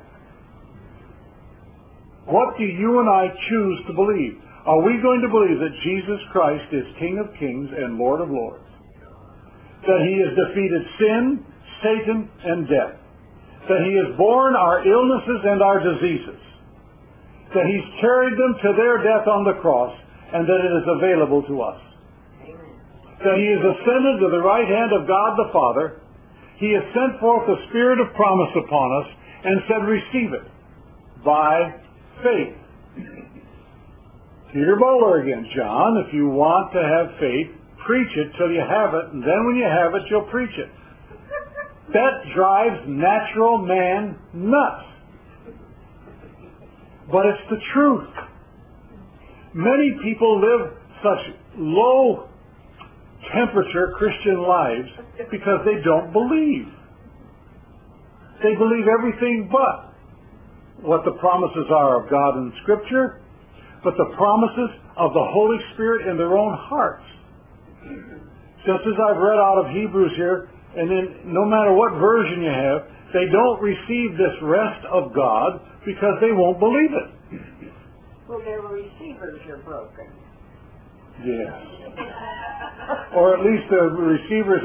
What do you and I choose to believe? Are we going to believe that Jesus Christ is King of Kings and Lord of Lords? That he has defeated sin, Satan, and death? That he has borne our illnesses and our diseases? That he's carried them to their death on the cross, and that it is available to us? Amen. That he has ascended to the right hand of God the Father. He has sent forth the Spirit of promise upon us and said, receive it by faith. Peter Bowler again. John, if you want to have faith, preach it till you have it, and then when you have it, you'll preach it. That drives natural man nuts. But it's the truth. Many people live such low temperature Christian lives because they don't believe. They believe everything but. what the promises are of God in Scripture, but the promises of the Holy Spirit in their own hearts. Just as I've read out of Hebrews here, and then no matter what version you have, they don't receive this rest of God because they won't believe it. Well, their receivers are broken. Yes. Or at least the receivers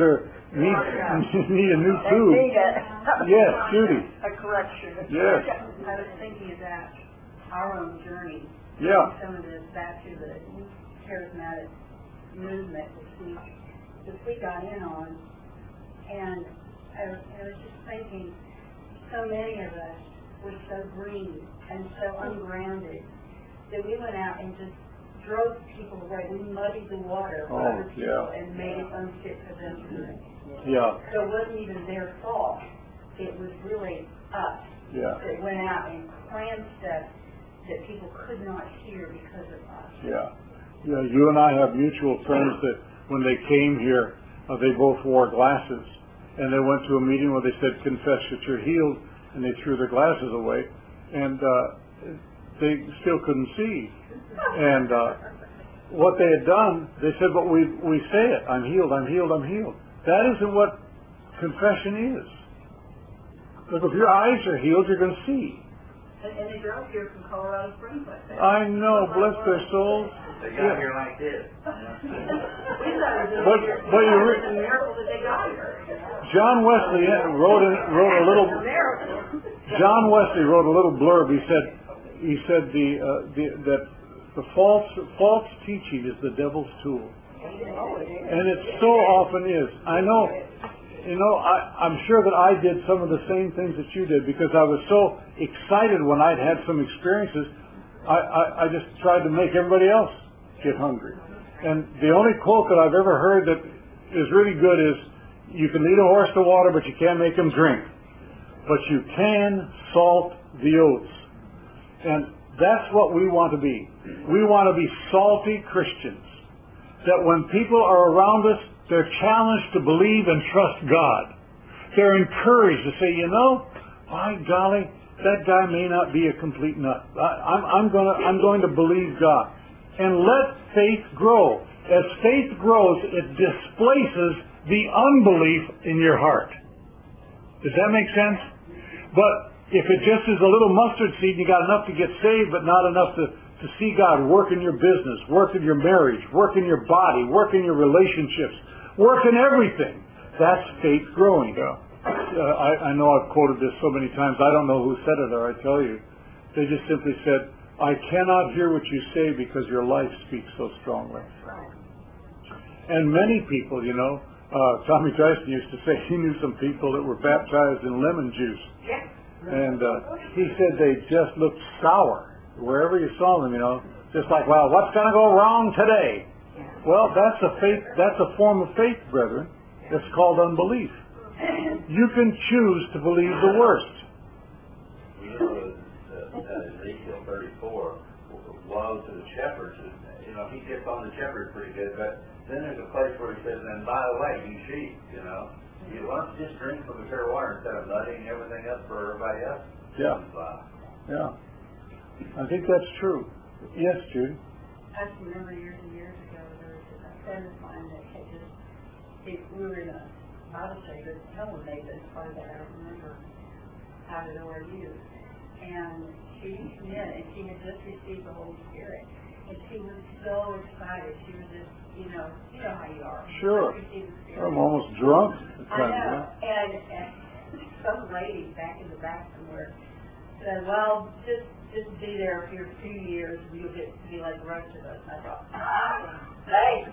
need a new They tube. need Yes, Judy. a correction. Yes. I was thinking about our own journey. Yeah. Some of this back to the charismatic movement which we got in on. And I was just thinking, so many of us were so green and so ungrounded that we went out and just drove people away. We muddied the water for other people and made it unfit for them to drink. Yeah. So it wasn't even their fault. It was really us that went out and crammed stuff that people could not hear because of us. Yeah. Yeah, you and I have mutual friends that when they came here, they both wore glasses. And they went to a meeting where they said, confess that you're healed, and they threw their glasses away. And they still couldn't see. And what they had done, they said, but we say it, I'm healed, I'm healed, I'm healed. That isn't what confession is. Look, if your eyes are healed, you're going to see. And they drove here from Colorado Springs like that. I know, bless their souls. They got here like this. We thought it But was a miracle that they got here. John Wesley wrote a little. John Wesley wrote a little blurb. He said that the false teaching is the devil's tool, and it so often is. I know. I'm sure that I did some of the same things that you did because I was so excited when I'd had some experiences. I just tried to make everybody else get hungry. And the only quote that I've ever heard that is really good is, you can lead a horse to water, but you can't make him drink. But you can salt the oats. And that's what we want to be. We want to be salty Christians. That when people are around us, they're challenged to believe and trust God. They're encouraged to say, by golly, that guy may not be a complete nut. I'm going to believe God. And let faith grow. As faith grows, it displaces the unbelief in your heart. Does that make sense? But if it just is a little mustard seed and you got enough to get saved, but not enough to see God work in your business, work in your marriage, work in your body, work in your relationships, work in everything, that's faith growing. Yeah. I know I've quoted this so many times. I don't know who said it, or I tell you. They just simply said, I cannot hear what you say because your life speaks so strongly. And many people, Tommy Tyson used to say he knew some people that were baptized in lemon juice. And he said they just looked sour wherever you saw them, just like, well, what's going to go wrong today? Well, that's a form of faith, brethren. It's called unbelief. You can choose to believe the worst. Ezekiel 34, woe to the shepherds. He gets on the shepherds pretty good, but then there's a place where he says, and by the way, you sheep, you want to just drink from the pure water instead of muddying everything up for everybody else. Yeah. Yeah. I think that's true. Yes, Judy? I just remember years and years ago, there was a friend of mine that had we were in a Bible study, but Helen made this part of that. I don't remember how to know you. And she came in, and she had just received the Holy Spirit. And she was so excited. She was just, you know how you are. Sure. I'm almost drunk. I know. And some lady back in the back somewhere said, well, just be there for a few years and you'll get to be like the rest of us. And I thought, thanks.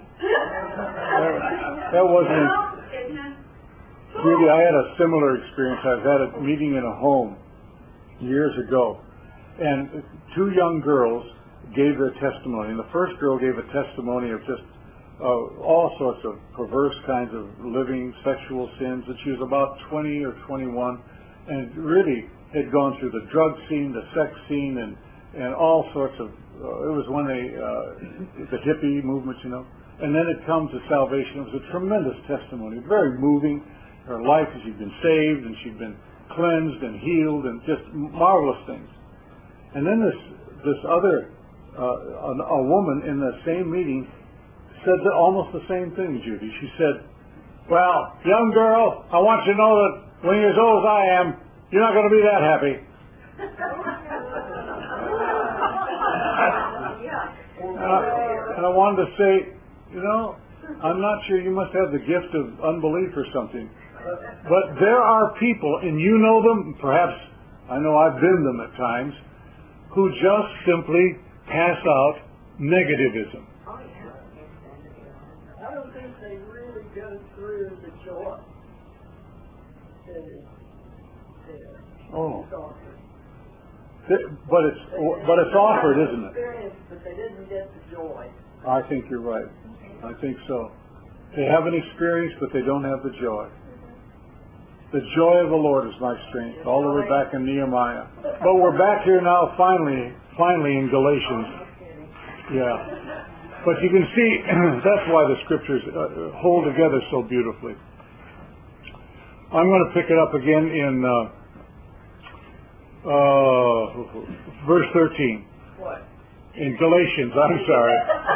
That wasn't... Judy, I had a similar experience. I was at a meeting in a home years ago, and two young girls gave their testimony. And the first girl gave a testimony of just all sorts of perverse kinds of living, sexual sins. And she was about 20 or 21, and really had gone through the drug scene, the sex scene, and all sorts of. It was when the hippie movement, And then it comes to salvation. It was a tremendous testimony, very moving. Her life, she'd been saved, and she'd been cleansed and healed, and just marvelous things. And then this other, a woman in the same meeting said almost the same thing, Judy. She said, well, young girl, I want you to know that when you're as old as I am, you're not going to be that happy. And I wanted to say, I'm not sure, you must have the gift of unbelief or something. But there are people, and you know them, perhaps I know I've been them at times, who just simply pass out negativism. I don't think they really go through the joy that is there. Oh. It's offered. But it's offered, isn't it? But they didn't get the joy. I think you're right. I think so. They have an experience, but they don't have the joy. The joy of the Lord is my strength, all the way back in Nehemiah. But we're back here now, finally in Galatians. Yeah. But you can see, that's why the scriptures hold together so beautifully. I'm going to pick it up again in verse 13. What? In Galatians, I'm sorry.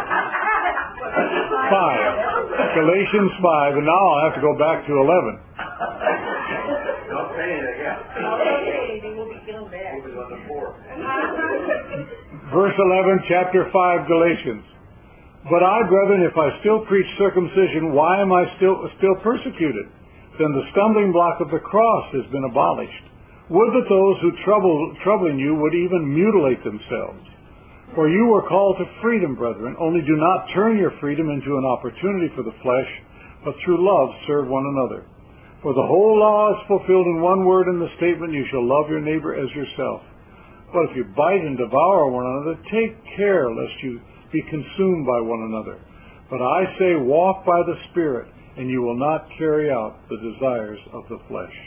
5. Galatians 5, and now I'll have to go back to 11. Don't say it again. We'll be going back. We'll be on the 4. Verse 11, chapter 5, Galatians. But I, brethren, if I still preach circumcision, why am I still persecuted? Then the stumbling block of the cross has been abolished. Would that those who troubling you would even mutilate themselves. For you were called to freedom, brethren, only do not turn your freedom into an opportunity for the flesh, but through love serve one another. For the whole law is fulfilled in one word in the statement, you shall love your neighbor as yourself. But if you bite and devour one another, take care lest you be consumed by one another. But I say, walk by the Spirit, and you will not carry out the desires of the flesh.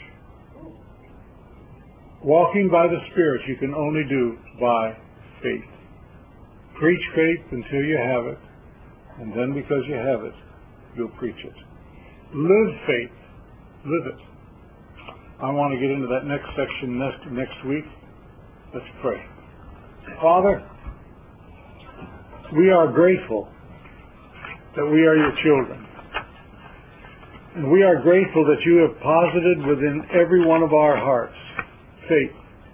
Walking by the Spirit you can only do by faith. Preach faith until you have it, and then because you have it, you'll preach it. Live faith. Live it. I want to get into that next section next week. Let's pray. Father, we are grateful that we are your children. And we are grateful that you have posited within every one of our hearts faith.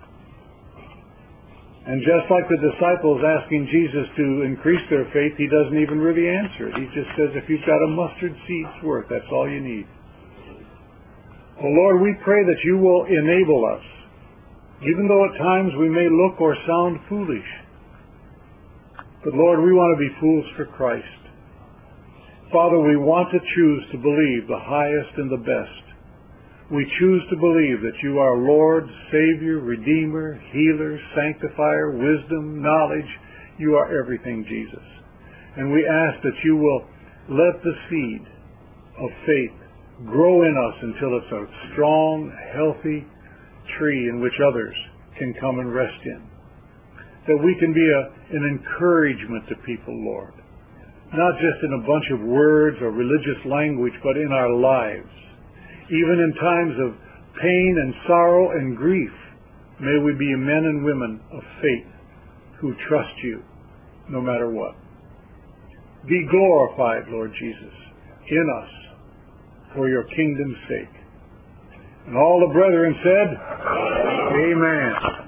And just like the disciples asking Jesus to increase their faith, he doesn't even really answer it. He just says, if you've got a mustard seed's worth, that's all you need. Well, Lord, we pray that you will enable us, even though at times we may look or sound foolish. But Lord, we want to be fools for Christ. Father, we want to choose to believe the highest and the best. We choose to believe that you are Lord, Savior, Redeemer, Healer, Sanctifier, Wisdom, Knowledge. You are everything, Jesus. And we ask that you will let the seed of faith grow in us until it's a strong, healthy tree in which others can come and rest in. That we can be an encouragement to people, Lord. Not just in a bunch of words or religious language, but in our lives. Even in times of pain and sorrow and grief, may we be men and women of faith who trust you no matter what. Be glorified, Lord Jesus, in us for your kingdom's sake. And all the brethren said, Amen.